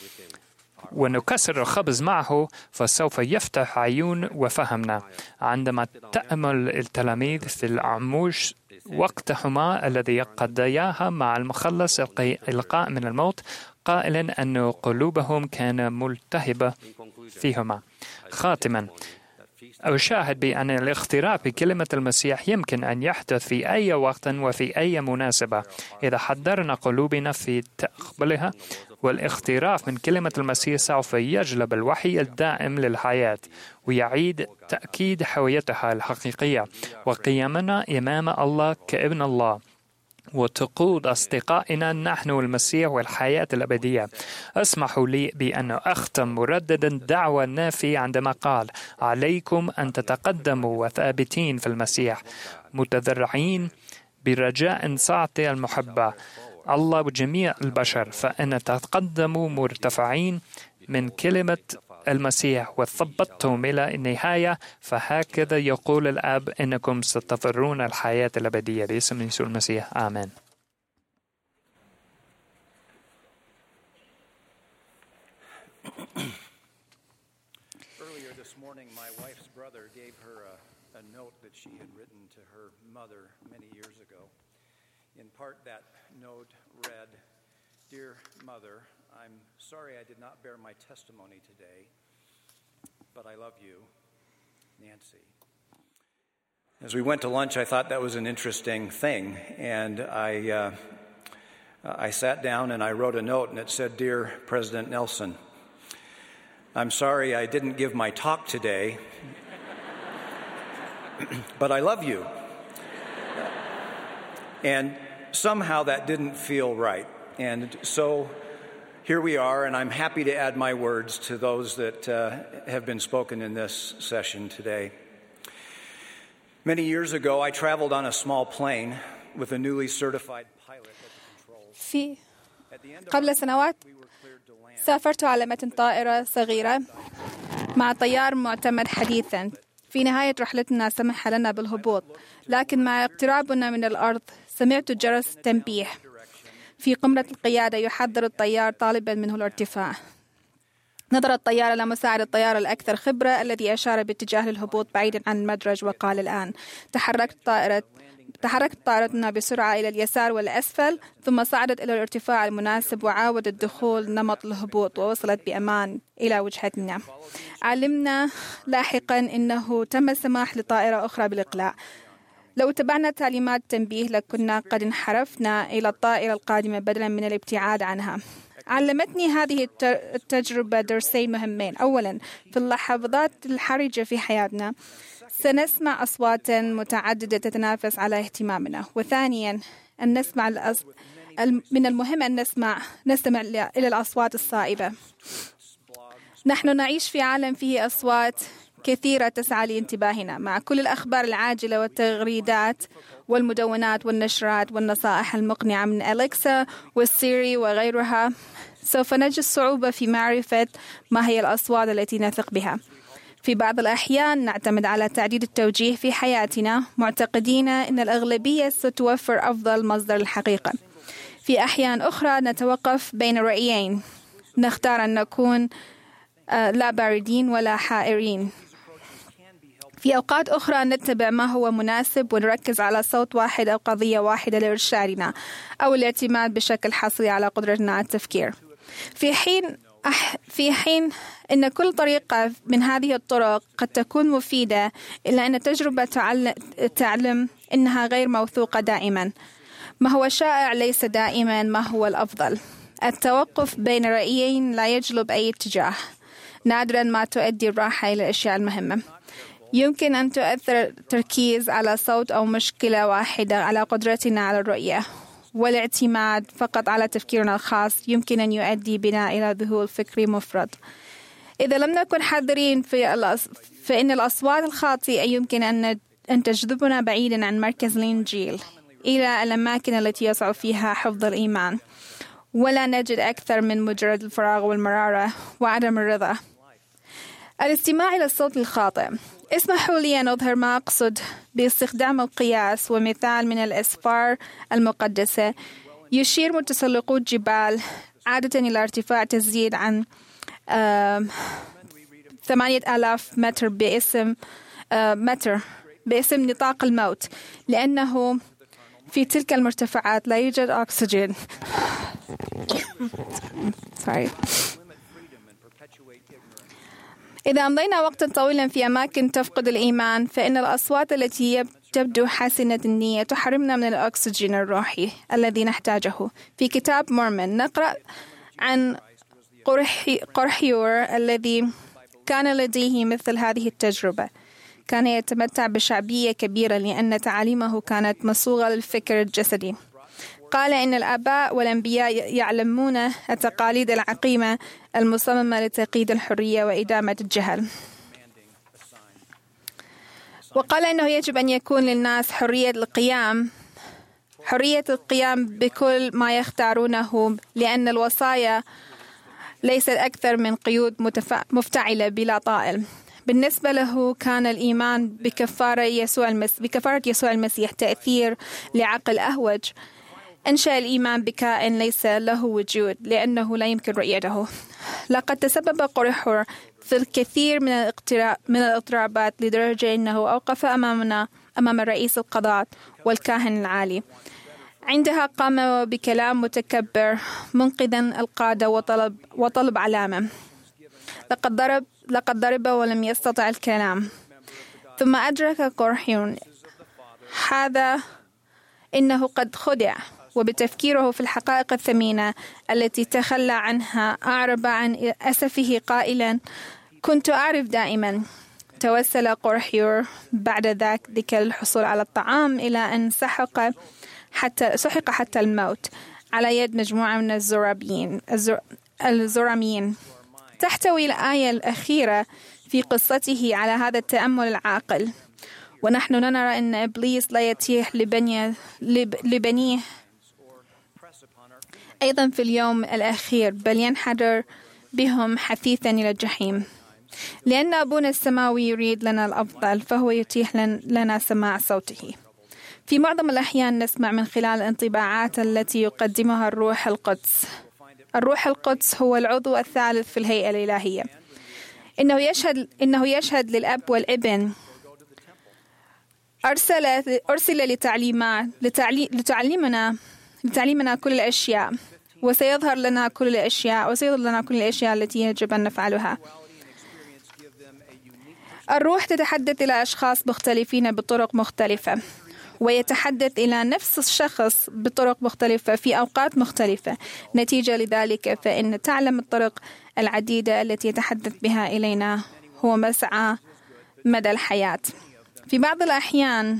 ونكسر الخبز معه، فسوف يفتح عيون وفهمنا. عندما تأمل التلاميذ في العموش وقتهما الذي قضياها مع المخلص القائم من الموت، قائلا أن قلوبهم كان ملتهبة فيهما. خاتما، أشاهد بأن الاختراق بكلمة المسيح يمكن أن يحدث في أي وقت وفي أي مناسبة إذا حضرنا قلوبنا في تقبلها. والاختراق من كلمة المسيح سوف يجلب الوحي الدائم للحياة ويعيد تأكيد هويتها الحقيقية وقيامنا أمام الله كابن الله، وتقود أصدقائنا نحن المسيح والحياة الأبدية. اسمحوا لي بأن أختم مرددا دعوة نافي عندما قال: عليكم أن تتقدموا وثابتين في المسيح، متذرعين برجاء ساعة المحبة الله وجميع البشر، فإن تتقدموا مرتفعين من كلمة المسيح وثبتهم إلى النهاية، فهكذا يقول الآب إنكم ستفرون الحياة الأبدية. باسم يسوع المسيح، آمين. Earlier this morning, my wife's brother gave her a, a note that she had written to her mother many years ago. In part, that note read, "Dear Mother, I'm sorry I did not bear my testimony today, but I love you, Nancy." As we went to lunch, I thought that was an interesting thing, and I uh, I sat down and I wrote a note, and it said, "Dear President Nelson, I'm sorry I didn't give my talk today, but I love you." And somehow that didn't feel right, and so here we are, and I'm happy to add my words to those that uh, have been spoken in this session today. Many years ago, I traveled on a small plane with a newly certified pilot at the controls. في قبل سنوات سافرت على متن طائرة صغيرة مع طيار معتمد حديثا. في نهاية رحلتنا سمح لنا بالهبوط، لكن مع اقترابنا من الأرض سمعت جرس تنبيه. في قمة القيادة يحذر الطيار طالبا منه الارتفاع. نظر الطيار إلى مساعد الطيار الأكثر خبرة الذي أشار باتجاه الهبوط بعيدا عن المدرج وقال: الآن. تحركت الطائرة تحركت طائرتنا بسرعة إلى اليسار والأسفل، ثم صعدت إلى الارتفاع المناسب وعاودت الدخول نمط الهبوط ووصلت بأمان إلى وجهتنا. علمنا لاحقا أنه تم السماح لطائرة أخرى بالإقلاع. لو تبعنا تعليمات التنبيه لكنا قد انحرفنا إلى الطائرة القادمة بدلا من الابتعاد عنها. علمتني هذه التجربة درسين مهمين. أولا، في اللحظات الحرجة في حياتنا سنسمع أصواتا متعددة تتنافس على اهتمامنا. وثانيا، أن نسمع الأص... من المهم أن نسمع نستمع إلى الأصوات الصائبة. نحن نعيش في عالم فيه أصوات كثيرة تسعى لانتباهنا. مع كل الأخبار العاجلة والتغريدات والمدونات والنشرات والنصائح المقنعة من أليكسا والسيري وغيرها، سوف نجد صعوبة في معرفة ما هي الأصوات التي نثق بها. في بعض الأحيان نعتمد على تعديل التوجيه في حياتنا، معتقدين أن الأغلبية ستوفر أفضل مصدر الحقيقة. في أحيان أخرى نتوقف بين رأيين، نختار أن نكون لا باردين ولا حائرين. في أوقات أخرى نتبع ما هو مناسب ونركز على صوت واحد أو قضية واحدة لإرشادنا، أو الاعتماد بشكل حصري على قدرتنا على التفكير. في حين أح في حين أن كل طريقة من هذه الطرق قد تكون مفيدة، إلا أن التجربة تعلم أنها غير موثوقة دائما. ما هو شائع ليس دائما ما هو الأفضل. التوقف بين رأيين لا يجلب أي اتجاه. نادرا ما تؤدي الراحة إلى الأشياء المهمة. يمكن أن تؤثر التركيز على صوت أو مشكلة واحدة على قدرتنا على الرؤية، والاعتماد فقط على تفكيرنا الخاص يمكن أن يؤدي بنا إلى ذهول فكري مفرط. إذا لم نكن حذرين في الأص... فإن الأصوات الخاطئة يمكن أن أن تجذبنا بعيدا عن مركز الإنجيل إلى الأماكن التي يصعب فيها حفظ الإيمان، ولا نجد أكثر من مجرد الفراغ والمرارة وعدم الرضا. الاستماع إلى الصوت الخاطئ. اسمحوا لي أن أظهر ما أقصد باستخدام القياس ومثال من الأسفار المقدسة. يشير متسلقو الجبال عادة إلى ارتفاع تزيد عن ثمانية آلاف متر باسم متر باسم نطاق الموت، لأنه في تلك المرتفعات لا يوجد أكسجين. Sorry. إذا أمضينا وقتا طويلا في أماكن تفقد الإيمان، فإن الأصوات التي تبدو حسنة النية تحرمنا من الأكسجين الروحي الذي نحتاجه. في كتاب مورمون نقرأ عن قرحيور الذي كان لديه مثل هذه التجربة. كان يتمتع بشعبية كبيرة لأن تعاليمه كانت مصوغة للفكر الجسدي. قال إن الآباء والأنبياء يعلمون التقاليد العقيمة المصممة لتقييد الحرية وإدامة الجهل. وقال إنه يجب أن يكون للناس حرية القيام حرية القيام بكل ما يختارونه، لأن الوصايا ليست أكثر من قيود مفتعلة بلا طائل. بالنسبة له كان الإيمان بكفارة يسوع المسيح بكفارة يسوع المسيح تأثير لعقل أهوج. أنشأ الإيمان بكائن ليس له وجود لأنه لا يمكن رؤيته. لقد تسبب قرحور في الكثير من من الاضطرابات لدرجة أنه أوقف أمامنا أمام رئيس القضاة والكاهن العالي. عندها قام بكلام متكبر منقذا القادة وطلب وطلب علامة. لقد ضرب لقد ضرب ولم يستطع الكلام. ثم أدرك قرحيون هذا إنه قد خدع، وبتفكيره في الحقائق الثمينة التي تخلى عنها أعرب عن أسفه قائلا: كنت أعرف دائما. توسل قرحيور بعد ذاك ذكر الحصول على الطعام إلى أن سحق حتى سحق حتى الموت على يد مجموعة من الزرابيين الزراميين. تحتوي الآية الأخيرة في قصته على هذا التأمل العاقل، ونحن نرى أن إبليس لا يتيح لبني لبنيه أيضا في اليوم الأخير، بل ينحدر بهم حثيثا إلى الجحيم. لأن أبونا السماوي يريد لنا الأفضل، فهو يتيح لنا سماع صوته. في معظم الأحيان نسمع من خلال الانطباعات التي يقدمها الروح القدس. الروح القدس هو العضو الثالث في الهيئة الإلهية. إنه يشهد إنه يشهد للأب والابن أرسل أرسل لتعليمات لتعليمنا لتعليمنا كل الأشياء، وسيظهر لنا كل الأشياء وسيظهر لنا كل الأشياء التي يجب أن نفعلها. الروح تتحدث إلى أشخاص مختلفين بطرق مختلفة، ويتحدث إلى نفس الشخص بطرق مختلفة في أوقات مختلفة. نتيجة لذلك فإن تعلم الطرق العديدة التي يتحدث بها إلينا هو مسعى مدى الحياة. في بعض الأحيان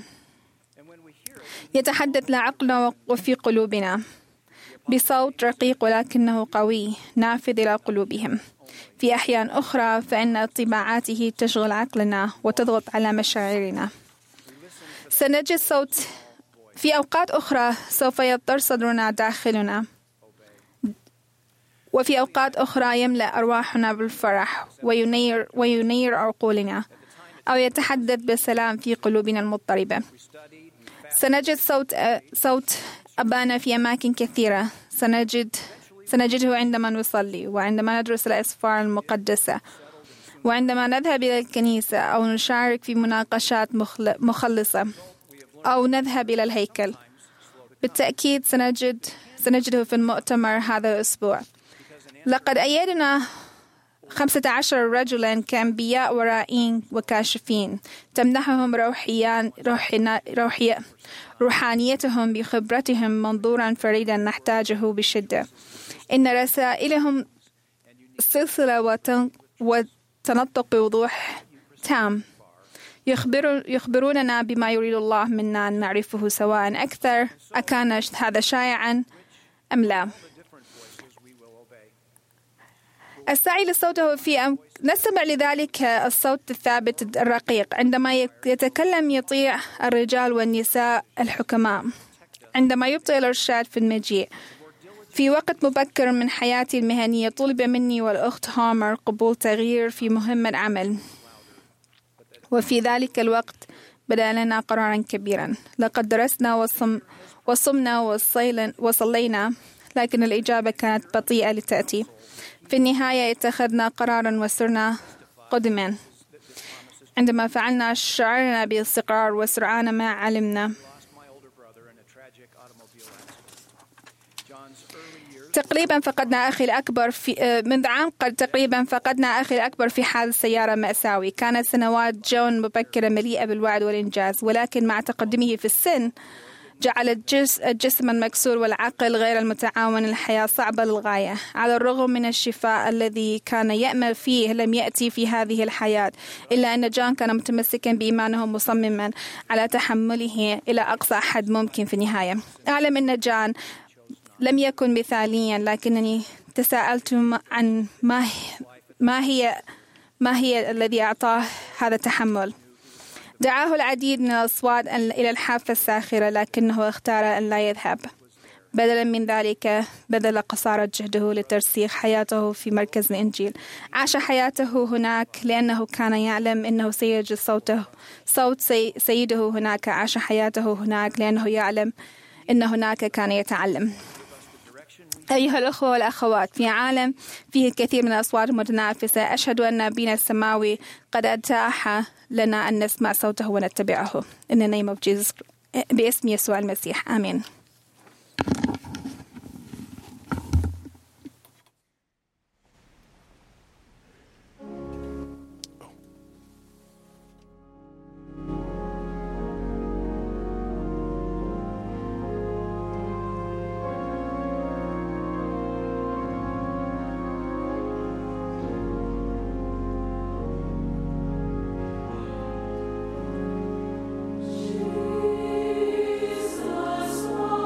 يتحدث لعقلنا وفي قلوبنا بصوت رقيق ولكنه قوي نافذ إلى قلوبهم. في أحيان أخرى فإن انطباعاته تشغل عقلنا وتضغط على مشاعرنا. سنجد صوت في أوقات أخرى سوف يضطر صدرنا داخلنا، وفي أوقات أخرى يملأ أرواحنا بالفرح وينير, وينير عقولنا، أو يتحدث بالسلام في قلوبنا المضطربة. سنجد صوت صوت أبانا في أماكن كثيرة. سنجد سنجده عندما نصلي، وعندما ندرس الأسفار المقدسة، وعندما نذهب إلى الكنيسة، أو نشارك في مناقشات مخلصة، أو نذهب إلى الهيكل. بالتأكيد سنجد سنجده في المؤتمر هذا الأسبوع. لقد أيدنا خمسة عشر رجلا كأنبياء ورائين وكاشفين، تمنحهم روحيان روحنا روحي روحانيتهم بخبرتهم منظورا فريدا نحتاجه بشدة. إن رسائلهم سلسلة وتنطق بوضوح تام، يخبر يخبروننا بما يريد الله منا أن نعرفه، سواء أكثر أكان هذا شائعا أم لا. السعي لصوته في أم... نستمع لذلك الصوت الثابت الرقيق عندما يتكلم يطيع الرجال والنساء الحكماء، عندما يبطئ الإرشاد في المجيء. في وقت مبكر من حياتي المهنية طلب مني والأخت هامر قبول تغيير في مهمة عمل، وفي ذلك الوقت بدأ لنا قرارا كبيرا. لقد درسنا وصم... وصمنا وصلينا، لكن الإجابة كانت بطيئة لتأتي. في النهاية اتخذنا قرارا وسرنا قدما. عندما فعلنا شعرنا باستقرار وسرعان ما علمنا. تقريبا فقدنا أخي الأكبر في منذ عام قد تقريبا فقدنا أخي الأكبر في حادث سيارة مأساوي. كانت سنوات جون مبكرة مليئة بالوعد والإنجاز، ولكن مع تقدمه في السن جعل الجسم المكسور والعقل غير المتعاون الحياة صعبة للغاية. على الرغم من الشفاء الذي كان يأمل فيه لم يأتي في هذه الحياة، إلا أن جون كان متمسكا بإيمانه مصمما على تحمله إلى أقصى حد ممكن. في النهاية أعلم أن جون لم يكن مثاليا، لكنني تساءلت عن ما ما هي ما هي الذي أعطاه هذا التحمل. دعاه العديد من الأصوات إلى الحافة الساخرة، لكنه اختار أن لا يذهب. بدلا من ذلك بذل قصارى جهده لترسيخ حياته في مركز الإنجيل. عاش حياته هناك لأنه كان يعلم أنه سيجد صوته صوت سي سيده هناك. عاش حياته هناك لأنه يعلم أن هناك كان يتعلم. أيها الأخوة والأخوات، في عالم فيه الكثير من الأصوات المتنافسة، أشهد أن أبينا السماوي قد أتاح لنا أن نسمع صوته ونتبعه. In the name of Jesus. باسم يسوع المسيح. آمين. Jesus,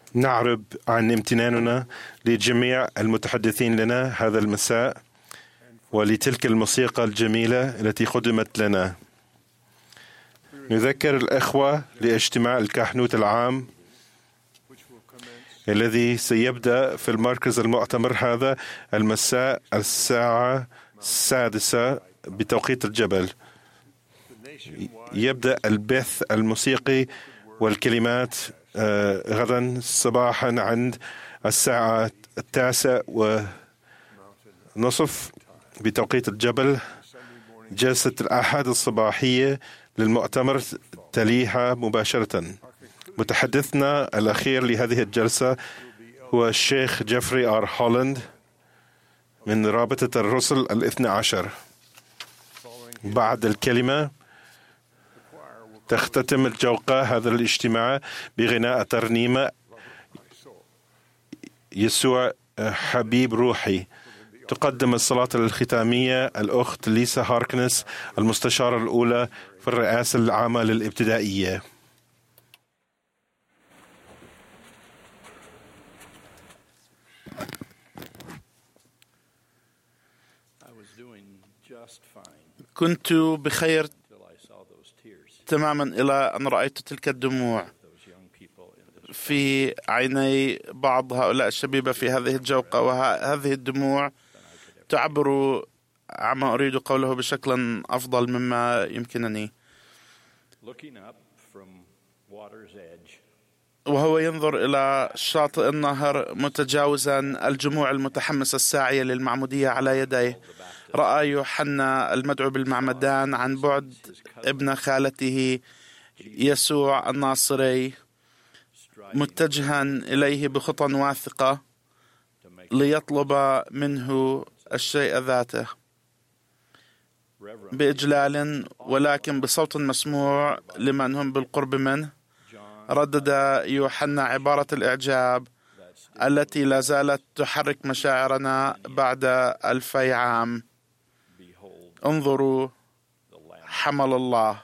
نعرب عن امتناننا لجميع المتحدثين لنا هذا المساء ولتلك الموسيقى الجميلة التي قدمت لنا. نذكر الأخوة لاجتماع الكهنوت العام الذي سيبدأ في المركز المؤتمر هذا المساء الساعة السادسة بتوقيت الجبل. يبدأ البث الموسيقي والكلمات غدا صباحا عند الساعة التاسعة ونصف بتوقيت الجبل. جلسة الأحد الصباحية للمؤتمر تليها مباشرة. متحدثنا الأخير لهذه الجلسة هو الشيخ جيفري آر هولاند من رابطة الرسل الاثنى عشر. بعد الكلمة تختتم الجوقة هذا الاجتماع بغناء ترنيمة يسوع حبيب روحي. تقدم الصلاة الختامية الأخت ليسا هاركنس المستشارة الأولى في الرئاسة العامة للابتدائية. كنت بخير تماما إلى أن رأيت تلك الدموع في عيني بعض هؤلاء الشبيبة في هذه الجوقة، وهذه الدموع تعبر عما أريد قوله بشكل أفضل مما يمكنني. وهو ينظر إلى شاطئ النهر متجاوزا الجموع المتحمسة الساعية للمعمودية على يديه، رأى يوحنا المدعو بالمعمدان عن بعد ابن خالته يسوع الناصري متجها إليه بخطى واثقة ليطلب منه الشيء ذاته بإجلال ولكن بصوت مسموع لمن هم بالقرب منه. ردد يوحنا عبارة الإعجاب التي لا زالت تحرك مشاعرنا بعد ألفي عام: انظروا حمل الله.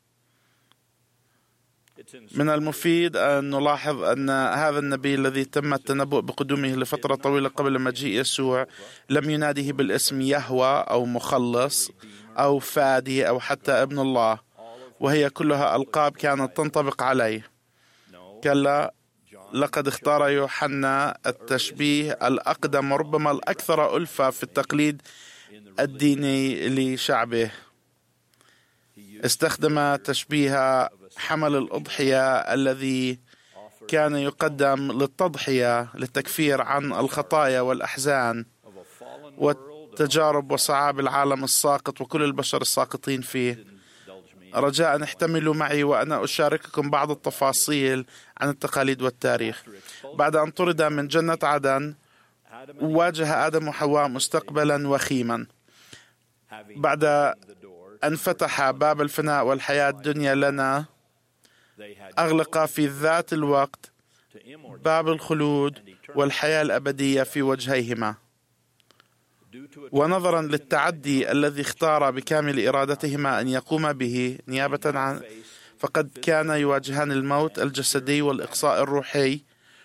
من المفيد أن نلاحظ أن هذا النبي الذي تم التنبؤ بقدومه لفترة طويلة قبل مجيء يسوع لم يناديه بالاسم يهوى أو مخلص أو فادي أو حتى ابن الله، وهي كلها ألقاب كانت تنطبق عليه. كلا، لقد اختار يوحنا التشبيه الأقدم وربما الأكثر ألفة في التقليد الديني لشعبه. استخدم تشبيه حمل الأضحية الذي كان يقدم للتضحية للتكفير عن الخطايا والأحزان والتجارب وصعاب العالم الساقط وكل البشر الساقطين فيه. رجاء احتملوا معي وأنا أشارككم بعض التفاصيل عن التقاليد والتاريخ. بعد أن طرد من جنة عدن، واجه آدم وحواء مستقبلا وخيما. بعد أن فتح باب الفناء والحياة الدنيا لنا، أغلق في ذات الوقت باب الخلود والحياة الأبدية في وجهيهما. ونظرا للتعدي الذي اختار بكامل إرادتهما أن يقوم به نيابة عن، فقد كان يواجهان الموت الجسدي والإقصاء الروحي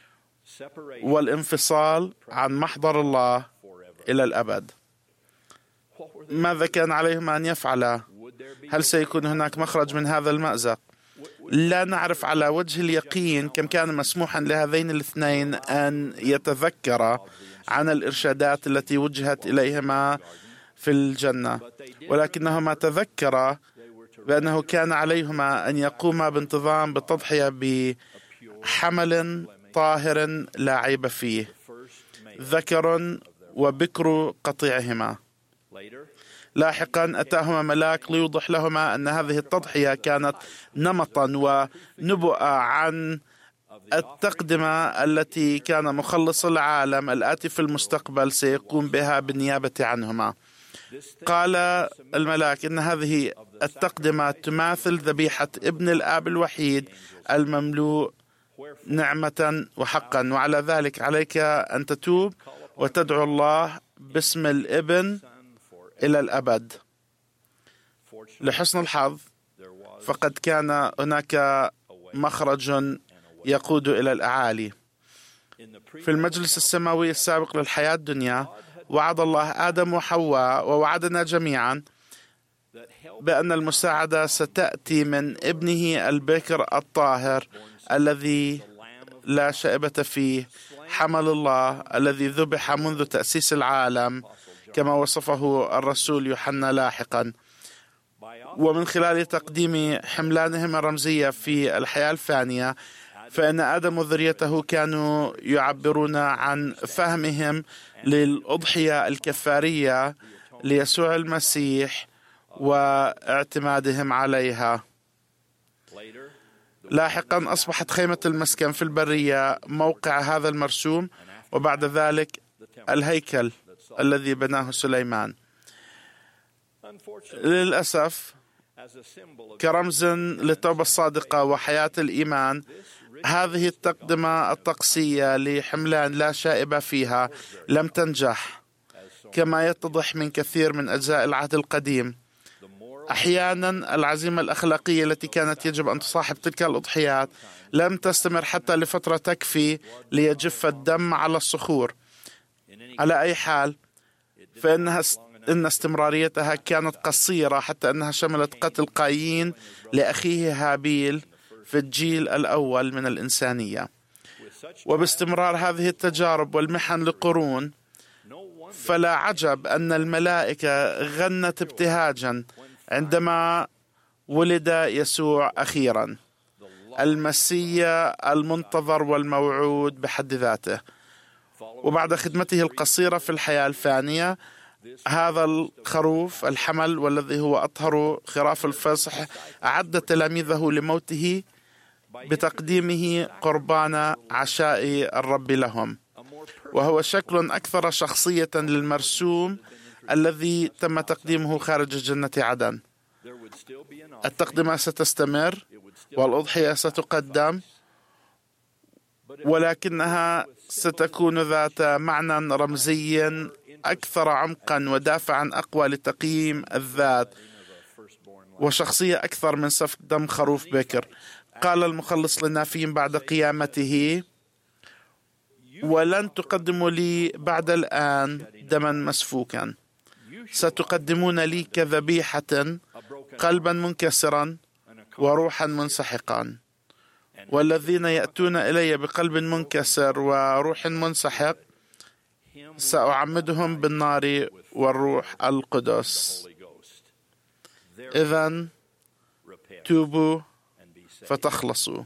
والانفصال عن محضر الله إلى الأبد. ماذا كان عليهما أن يفعلا؟ هل سيكون هناك مخرج من هذا المأزق؟ لا نعرف على وجه اليقين كم كان مسموحا لهذين الاثنين أن يتذكرا عن الإرشادات التي وجهت إليهما في الجنة، ولكنهما تذكرا بأنه كان عليهما أن يقوما بانتظام بالتضحية بحمل طاهر لا عيب فيه، ذكر وبكر قطيعهما. لاحقا أتاهما ملاك ليوضح لهما أن هذه التضحية كانت نمطا ونبؤة عن التقدمة التي كان مخلص العالم الآتي في المستقبل سيقوم بها بالنيابة عنهما. قال الملاك إن هذه التقدمة تماثل ذبيحة ابن الآب الوحيد المملوء نعمة وحقا، وعلى ذلك عليك أن تتوب وتدعو الله باسم الابن إلى الأبد. لحسن الحظ فقد كان هناك مخرج يقود إلى الأعالي. في المجلس السماوي السابق للحياة الدنيا وعد الله آدم وحواء ووعدنا جميعا بأن المساعدة ستأتي من ابنه البكر الطاهر الذي لا شائبة فيه، حمل الله الذي ذبح منذ تأسيس العالم كما وصفه الرسول يوحنا لاحقا. ومن خلال تقديم حملانهم الرمزية في الحياة الفانية، فإن آدم وذريته كانوا يعبرون عن فهمهم للأضحية الكفارية ليسوع المسيح واعتمادهم عليها. لاحقا أصبحت خيمة المسكن في البرية موقع هذا المرسوم، وبعد ذلك الهيكل الذي بناه سليمان. للأسف كرمز للتوبة الصادقة وحياة الإيمان، هذه التقدمة الطقسية لحملان لا شائبة فيها لم تنجح، كما يتضح من كثير من أجزاء العهد القديم. أحيانا العزيمة الأخلاقية التي كانت يجب أن تصاحب تلك الأضحيات لم تستمر حتى لفترة تكفي ليجف الدم على الصخور. على أي حال، فإنها إن استمراريتها كانت قصيرة، حتى أنها شملت قتل قايين لأخيه هابيل في الجيل الأول من الإنسانية. وباستمرار هذه التجارب والمحن لقرون، فلا عجب أن الملائكة غنت ابتهاجا عندما ولد يسوع أخيرا، المسيا المنتظر والموعود بحد ذاته. وبعد خدمته القصيرة في الحياة الفانية، هذا الخروف الحمل والذي هو أطهر خراف الفصح أعد تلاميذه لموته بتقديمه قربان عشاء الرب لهم، وهو شكل أكثر شخصية للمرسوم الذي تم تقديمه خارج جنة عدن. التقدمة ستستمر والأضحية ستقدم، ولكنها ستكون ذات معنى رمزي أكثر عمقا ودافعا أقوى لتقييم الذات وشخصية أكثر من سفك دم خروف بكر. قال المخلص للنافين بعد قيامته: ولن تقدموا لي بعد الآن دما مسفوكا، ستقدمون لي كذبيحة قلبا منكسرا وروحا منسحقا. والذين يأتون إلي بقلب منكسر وروح منسحق سأعمدهم بالنار والروح القدس. إذن توبوا فتخلصوا.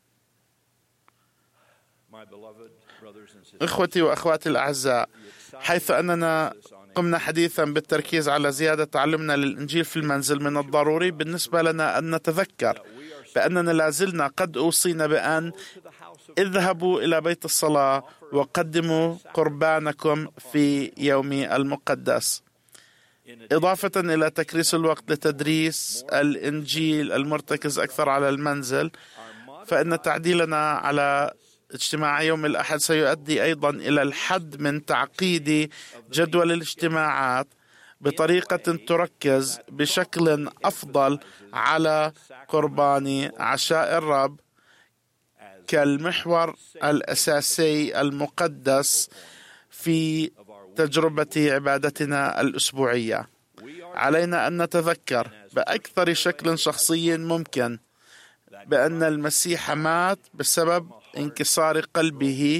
إخوتي وأخواتي الأعزاء، حيث أننا قمنا حديثا بالتركيز على زيادة تعلمنا للإنجيل في المنزل، من الضروري بالنسبة لنا أن نتذكر بأننا لازلنا قد أوصينا بأن اذهبوا إلى بيت الصلاة وقدموا قربانكم في يوم المقدس، إضافة إلى تكريس الوقت لتدريس الإنجيل المرتكز أكثر على المنزل. فإن تعديلنا على اجتماع يوم الأحد سيؤدي أيضا إلى الحد من تعقيد جدول الاجتماعات بطريقة تركز بشكل أفضل على قربان عشاء الرب كالمحور الأساسي المقدس في تجربة عبادتنا الأسبوعية. علينا أن نتذكر بأكثر شكل شخصي ممكن بأن المسيح مات بسبب انكسار قلبه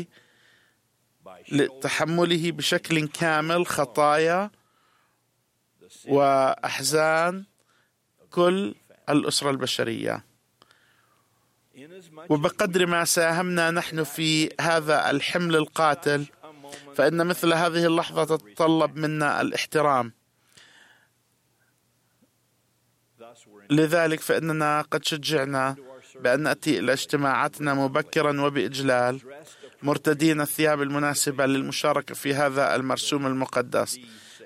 لتحمله بشكل كامل خطايا وأحزان كل الأسرة البشرية. وبقدر ما ساهمنا نحن في هذا الحمل القاتل، فإن مثل هذه اللحظة تتطلب منا الاحترام. لذلك فإننا قد شجعنا بأن نأتي إلى اجتماعاتنا مبكرا وبإجلال، مرتدين الثياب المناسبة للمشاركة في هذا المرسوم المقدس،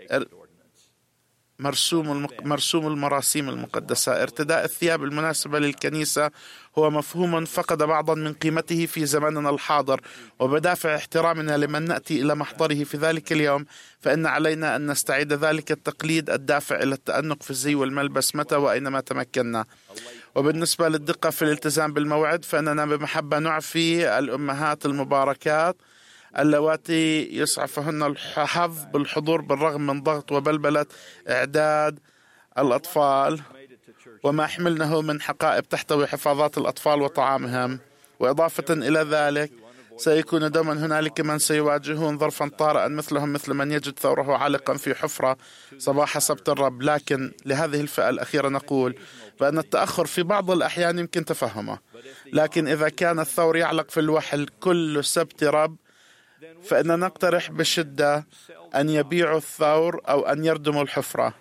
مرسوم المق... مرسوم المراسيم المقدسة. ارتداء الثياب المناسبة للكنيسة هو مفهوم فقد بعضا من قيمته في زماننا الحاضر، وبدافع احترامنا لمن نأتي إلى محضره في ذلك اليوم، فإن علينا أن نستعيد ذلك التقليد الدافع إلى التأنق في الزي والملبس متى وأينما تمكنا. وبالنسبة للدقة في الالتزام بالموعد، فإننا بمحبة نعفي الأمهات المباركات اللواتي يسعفهن الحظ بالحضور بالرغم من ضغط وبلبلة إعداد الأطفال وما حملنه من حقائب تحتوي حفاظات الأطفال وطعامهم. وإضافة إلى ذلك سيكون دوما هنالك من سيواجهون ظرفا طارئا مثلهم مثل من يجد ثوره عالقا في حفرة صباح سبت الرب. لكن لهذه الفئة الأخيرة نقول بأن التأخر في بعض الأحيان يمكن تفهمه، لكن إذا كان الثور يعلق في الوحل كل سبت رب فإن نقترح بشدة أن يبيعوا الثور أو أن يردموا الحفرة.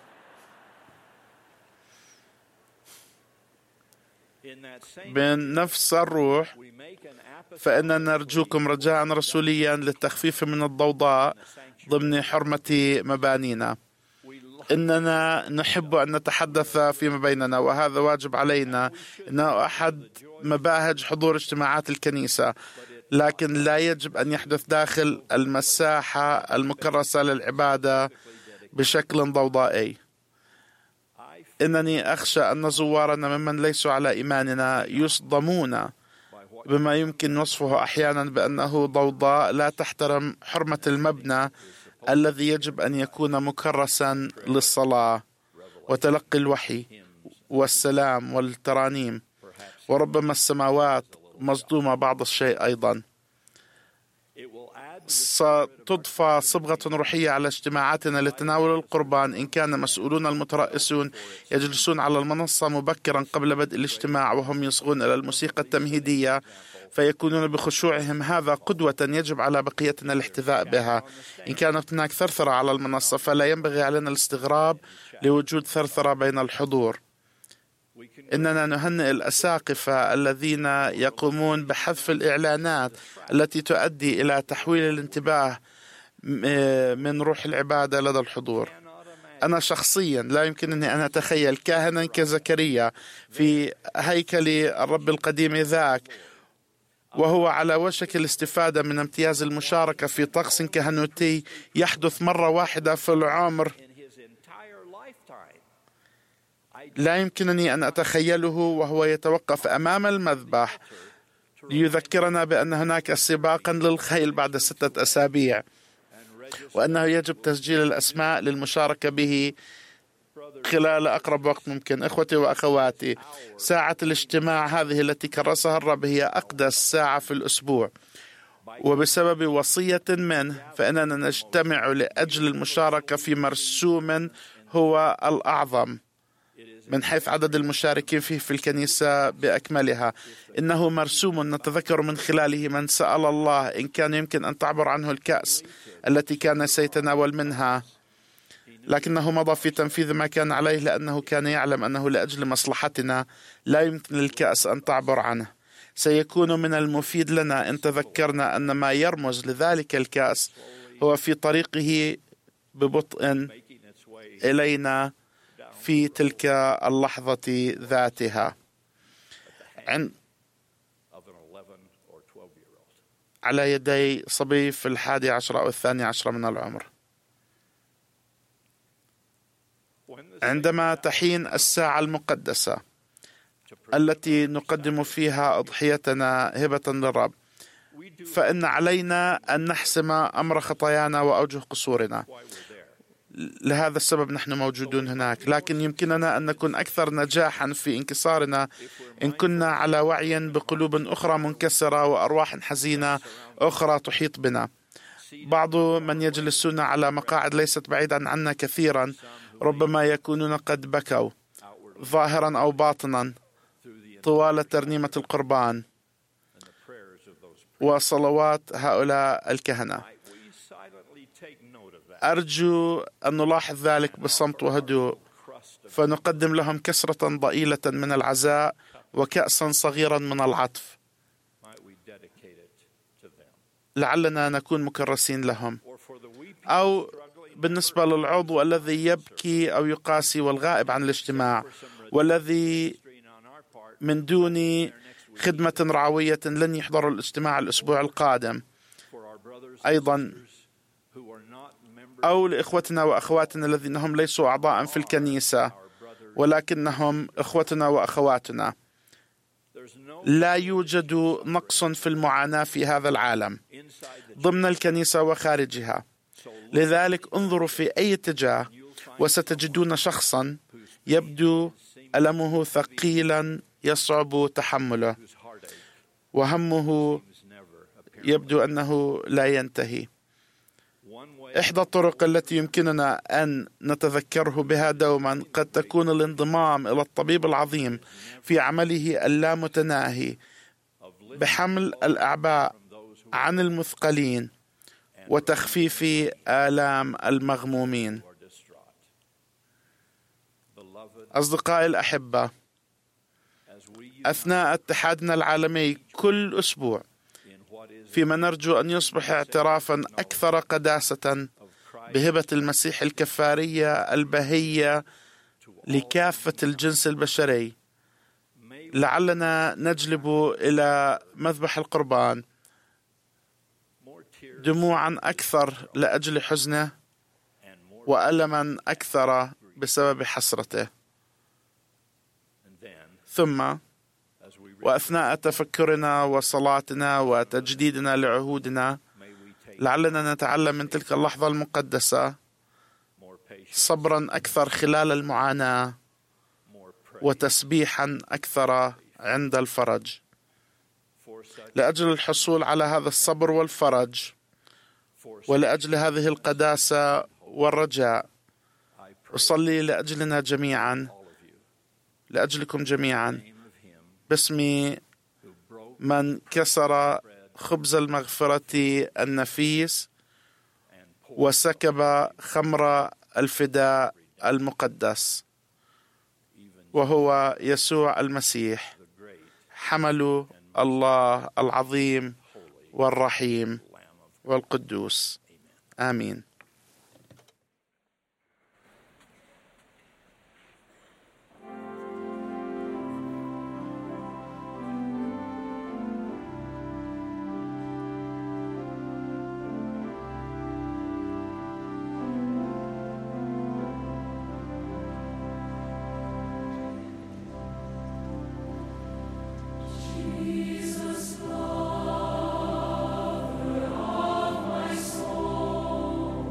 بنفس الروح فإننا نرجوكم رجاء رسوليا للتخفيف من الضوضاء ضمن حرمة مبانينا. إننا نحب أن نتحدث فيما بيننا وهذا واجب علينا، إنه أحد مباهج حضور اجتماعات الكنيسة، لكن لا يجب أن يحدث داخل المساحة المكرسة للعبادة بشكل ضوضائي. إنني أخشى أن زوارنا ممن ليسوا على إيماننا يصدمون بما يمكن وصفه أحيانا بأنه ضوضاء لا تحترم حرمة المبنى الذي يجب أن يكون مكرسا للصلاة وتلقي الوحي والسلام والترانيم، وربما السماوات مصدومة بعض الشيء أيضا. ستضفى صبغة روحية على اجتماعاتنا لتناول القربان إن كان مسؤولون المترأسون يجلسون على المنصة مبكرا قبل بدء الاجتماع وهم يصغون إلى الموسيقى التمهيدية فيكونون بخشوعهم. هذا قدوة يجب على بقيتنا الاحتذاء بها. إن كانت هناك ثرثرة على المنصة فلا ينبغي علينا الاستغراب لوجود ثرثرة بين الحضور. إننا نهنئ الأساقفة الذين يقومون بحذف الإعلانات التي تؤدي إلى تحويل الانتباه من روح العبادة لدى الحضور. أنا شخصيا لا يمكنني أن أتخيل كاهنا كزكريا في هيكل الرب القديم ذاك وهو على وشك الاستفادة من امتياز المشاركة في طقس كهنوتي يحدث مرة واحدة في العمر. لا يمكنني أن أتخيله وهو يتوقف أمام المذبح ليذكرنا بأن هناك سباقا للخيل بعد ستة أسابيع وأنه يجب تسجيل الأسماء للمشاركة به خلال أقرب وقت ممكن. إخوتي وأخواتي، ساعة الاجتماع هذه التي كرسها الرب هي أقدس ساعة في الأسبوع، وبسبب وصية منه فإننا نجتمع لأجل المشاركة في مرسوم هو الأعظم من حيث عدد المشاركين فيه في الكنيسة بأكملها. إنه مرسوم نتذكر من خلاله من سأل الله إن كان يمكن أن تعبر عنه الكأس التي كان سيتناول منها، لكنه مضى في تنفيذ ما كان عليه لأنه كان يعلم أنه لأجل مصلحتنا لا يمكن للكأس أن تعبر عنه. سيكون من المفيد لنا إن تذكرنا أن ما يرمز لذلك الكأس هو في طريقه ببطء إلينا في تلك اللحظة ذاتها عند على يدي صبي في الحادي عشر أو الثاني عشر من العمر. عندما تحين الساعة المقدسة التي نقدم فيها أضحيتنا هبة للرب فإن علينا أن نحسم أمر خطايانا وأوجه قصورنا. لهذا السبب نحن موجودون هناك، لكن يمكننا أن نكون أكثر نجاحا في انكسارنا إن كنا على وعي بقلوب أخرى منكسرة وأرواح حزينة أخرى تحيط بنا. بعض من يجلسون على مقاعد ليست بعيدا عنا كثيرا ربما يكونون قد بكوا ظاهرا أو باطنا طوال ترنيمة القربان وصلوات هؤلاء الكهنة. أرجو أن نلاحظ ذلك بصمت وهدوء فنقدم لهم كسرة ضئيلة من العزاء وكأسا صغيرا من العطف لعلنا نكون مكرسين لهم. أو بالنسبة للعضو الذي يبكي أو يقاسي والغائب عن الاجتماع والذي من دون خدمة رعوية لن يحضر الاجتماع الأسبوع القادم، أيضا أو لإخوتنا وأخواتنا الذين هم ليسوا أعضاء في الكنيسة ولكنهم إخوتنا وأخواتنا. لا يوجد نقص في المعاناة في هذا العالم، ضمن الكنيسة وخارجها. لذلك انظروا في أي اتجاه وستجدون شخصا يبدو ألمه ثقيلا يصعب تحمله، وهمه يبدو أنه لا ينتهي. إحدى الطرق التي يمكننا أن نتذكره بها دوما قد تكون الانضمام إلى الطبيب العظيم في عمله اللامتناهي بحمل الأعباء عن المثقلين وتخفيف آلام المغمومين. أصدقائي الأحبة، أثناء اتحادنا العالمي كل أسبوع فيما نرجو أن يصبح اعترافا أكثر قداسة بهبة المسيح الكفارية البهية لكافة الجنس البشري، لعلنا نجلب إلى مذبح القربان دموعا أكثر لأجل حزنه وألما أكثر بسبب حسرته. ثم وأثناء تفكرنا وصلاتنا وتجديدنا لعهودنا لعلنا نتعلم من تلك اللحظة المقدسة صبرا أكثر خلال المعاناة وتسبيحا أكثر عند الفرج. لأجل الحصول على هذا الصبر والفرج ولأجل هذه القداسة والرجاء أصلي لأجلنا جميعا، لأجلكم جميعا، باسم من كسر خبز المغفرة النفيس وسكب خمر الفداء المقدس، وهو يسوع المسيح حمل الله العظيم والرحيم والقدوس. آمين. Jesus, lover of my soul.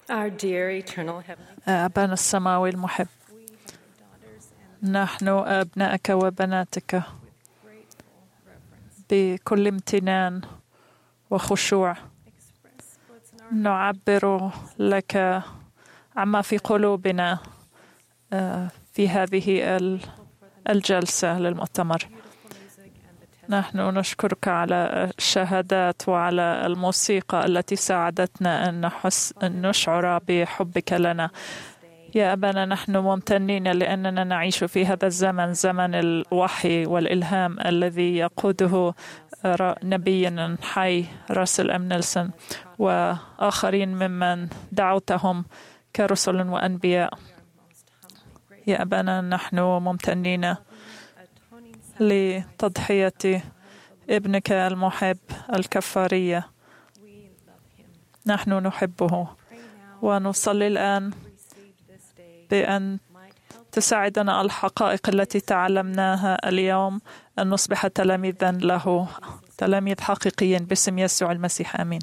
أبانا السماوي المحب، نحن أبنائك وبناتك بكل امتنان وخشوع نعبر لك عما في قلوبنا في هذه الجلسة للمؤتمر. نحن نشكرك على الشهادات وعلى الموسيقى التي ساعدتنا أن نحس أن نشعر بحبك لنا. يا أبانا، نحن ممتنين لأننا نعيش في هذا الزمن، زمن الوحي والإلهام الذي يقوده نبينا حي راسل أم نيلسون وآخرين ممن دعوتهم كرسل وأنبياء. يا أبانا، نحن ممتنين لتضحية ابنك المحب الكفارية. نحن نحبه ونصلي الآن بأن تساعدنا الحقائق التي تعلمناها اليوم أن نصبح تلاميذا له، تلاميذ حقيقيين باسم يسوع المسيح، آمين.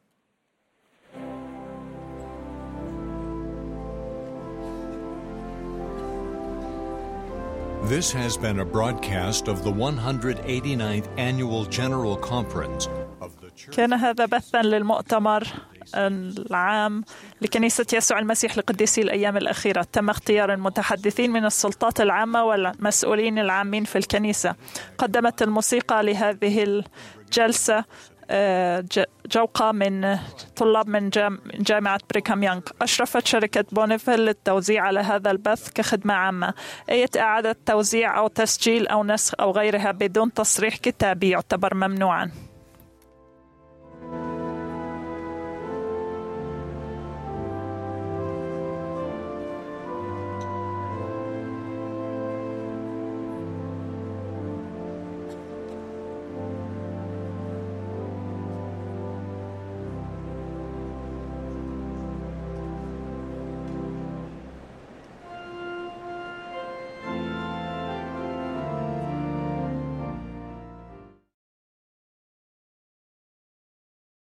This has been a broadcast of the one hundred eighty-ninth Annual General Conference of the Church. كان هذا بثا للمؤتمر العام لكنيسة يسوع المسيح لقديسي الأيام الأخيرة. تم اختيار المتحدثين من السلطات العامة والمسؤولين العامين في الكنيسة. قدمت الموسيقى لهذه الجلسة جوقة من طلاب من جامعة بريكام يونغ. أشرفت شركة بونيفيل للتوزيع على هذا البث كخدمة عامة. أي إعادة توزيع أو تسجيل أو نسخ أو غيرها بدون تصريح كتابي يعتبر ممنوعا.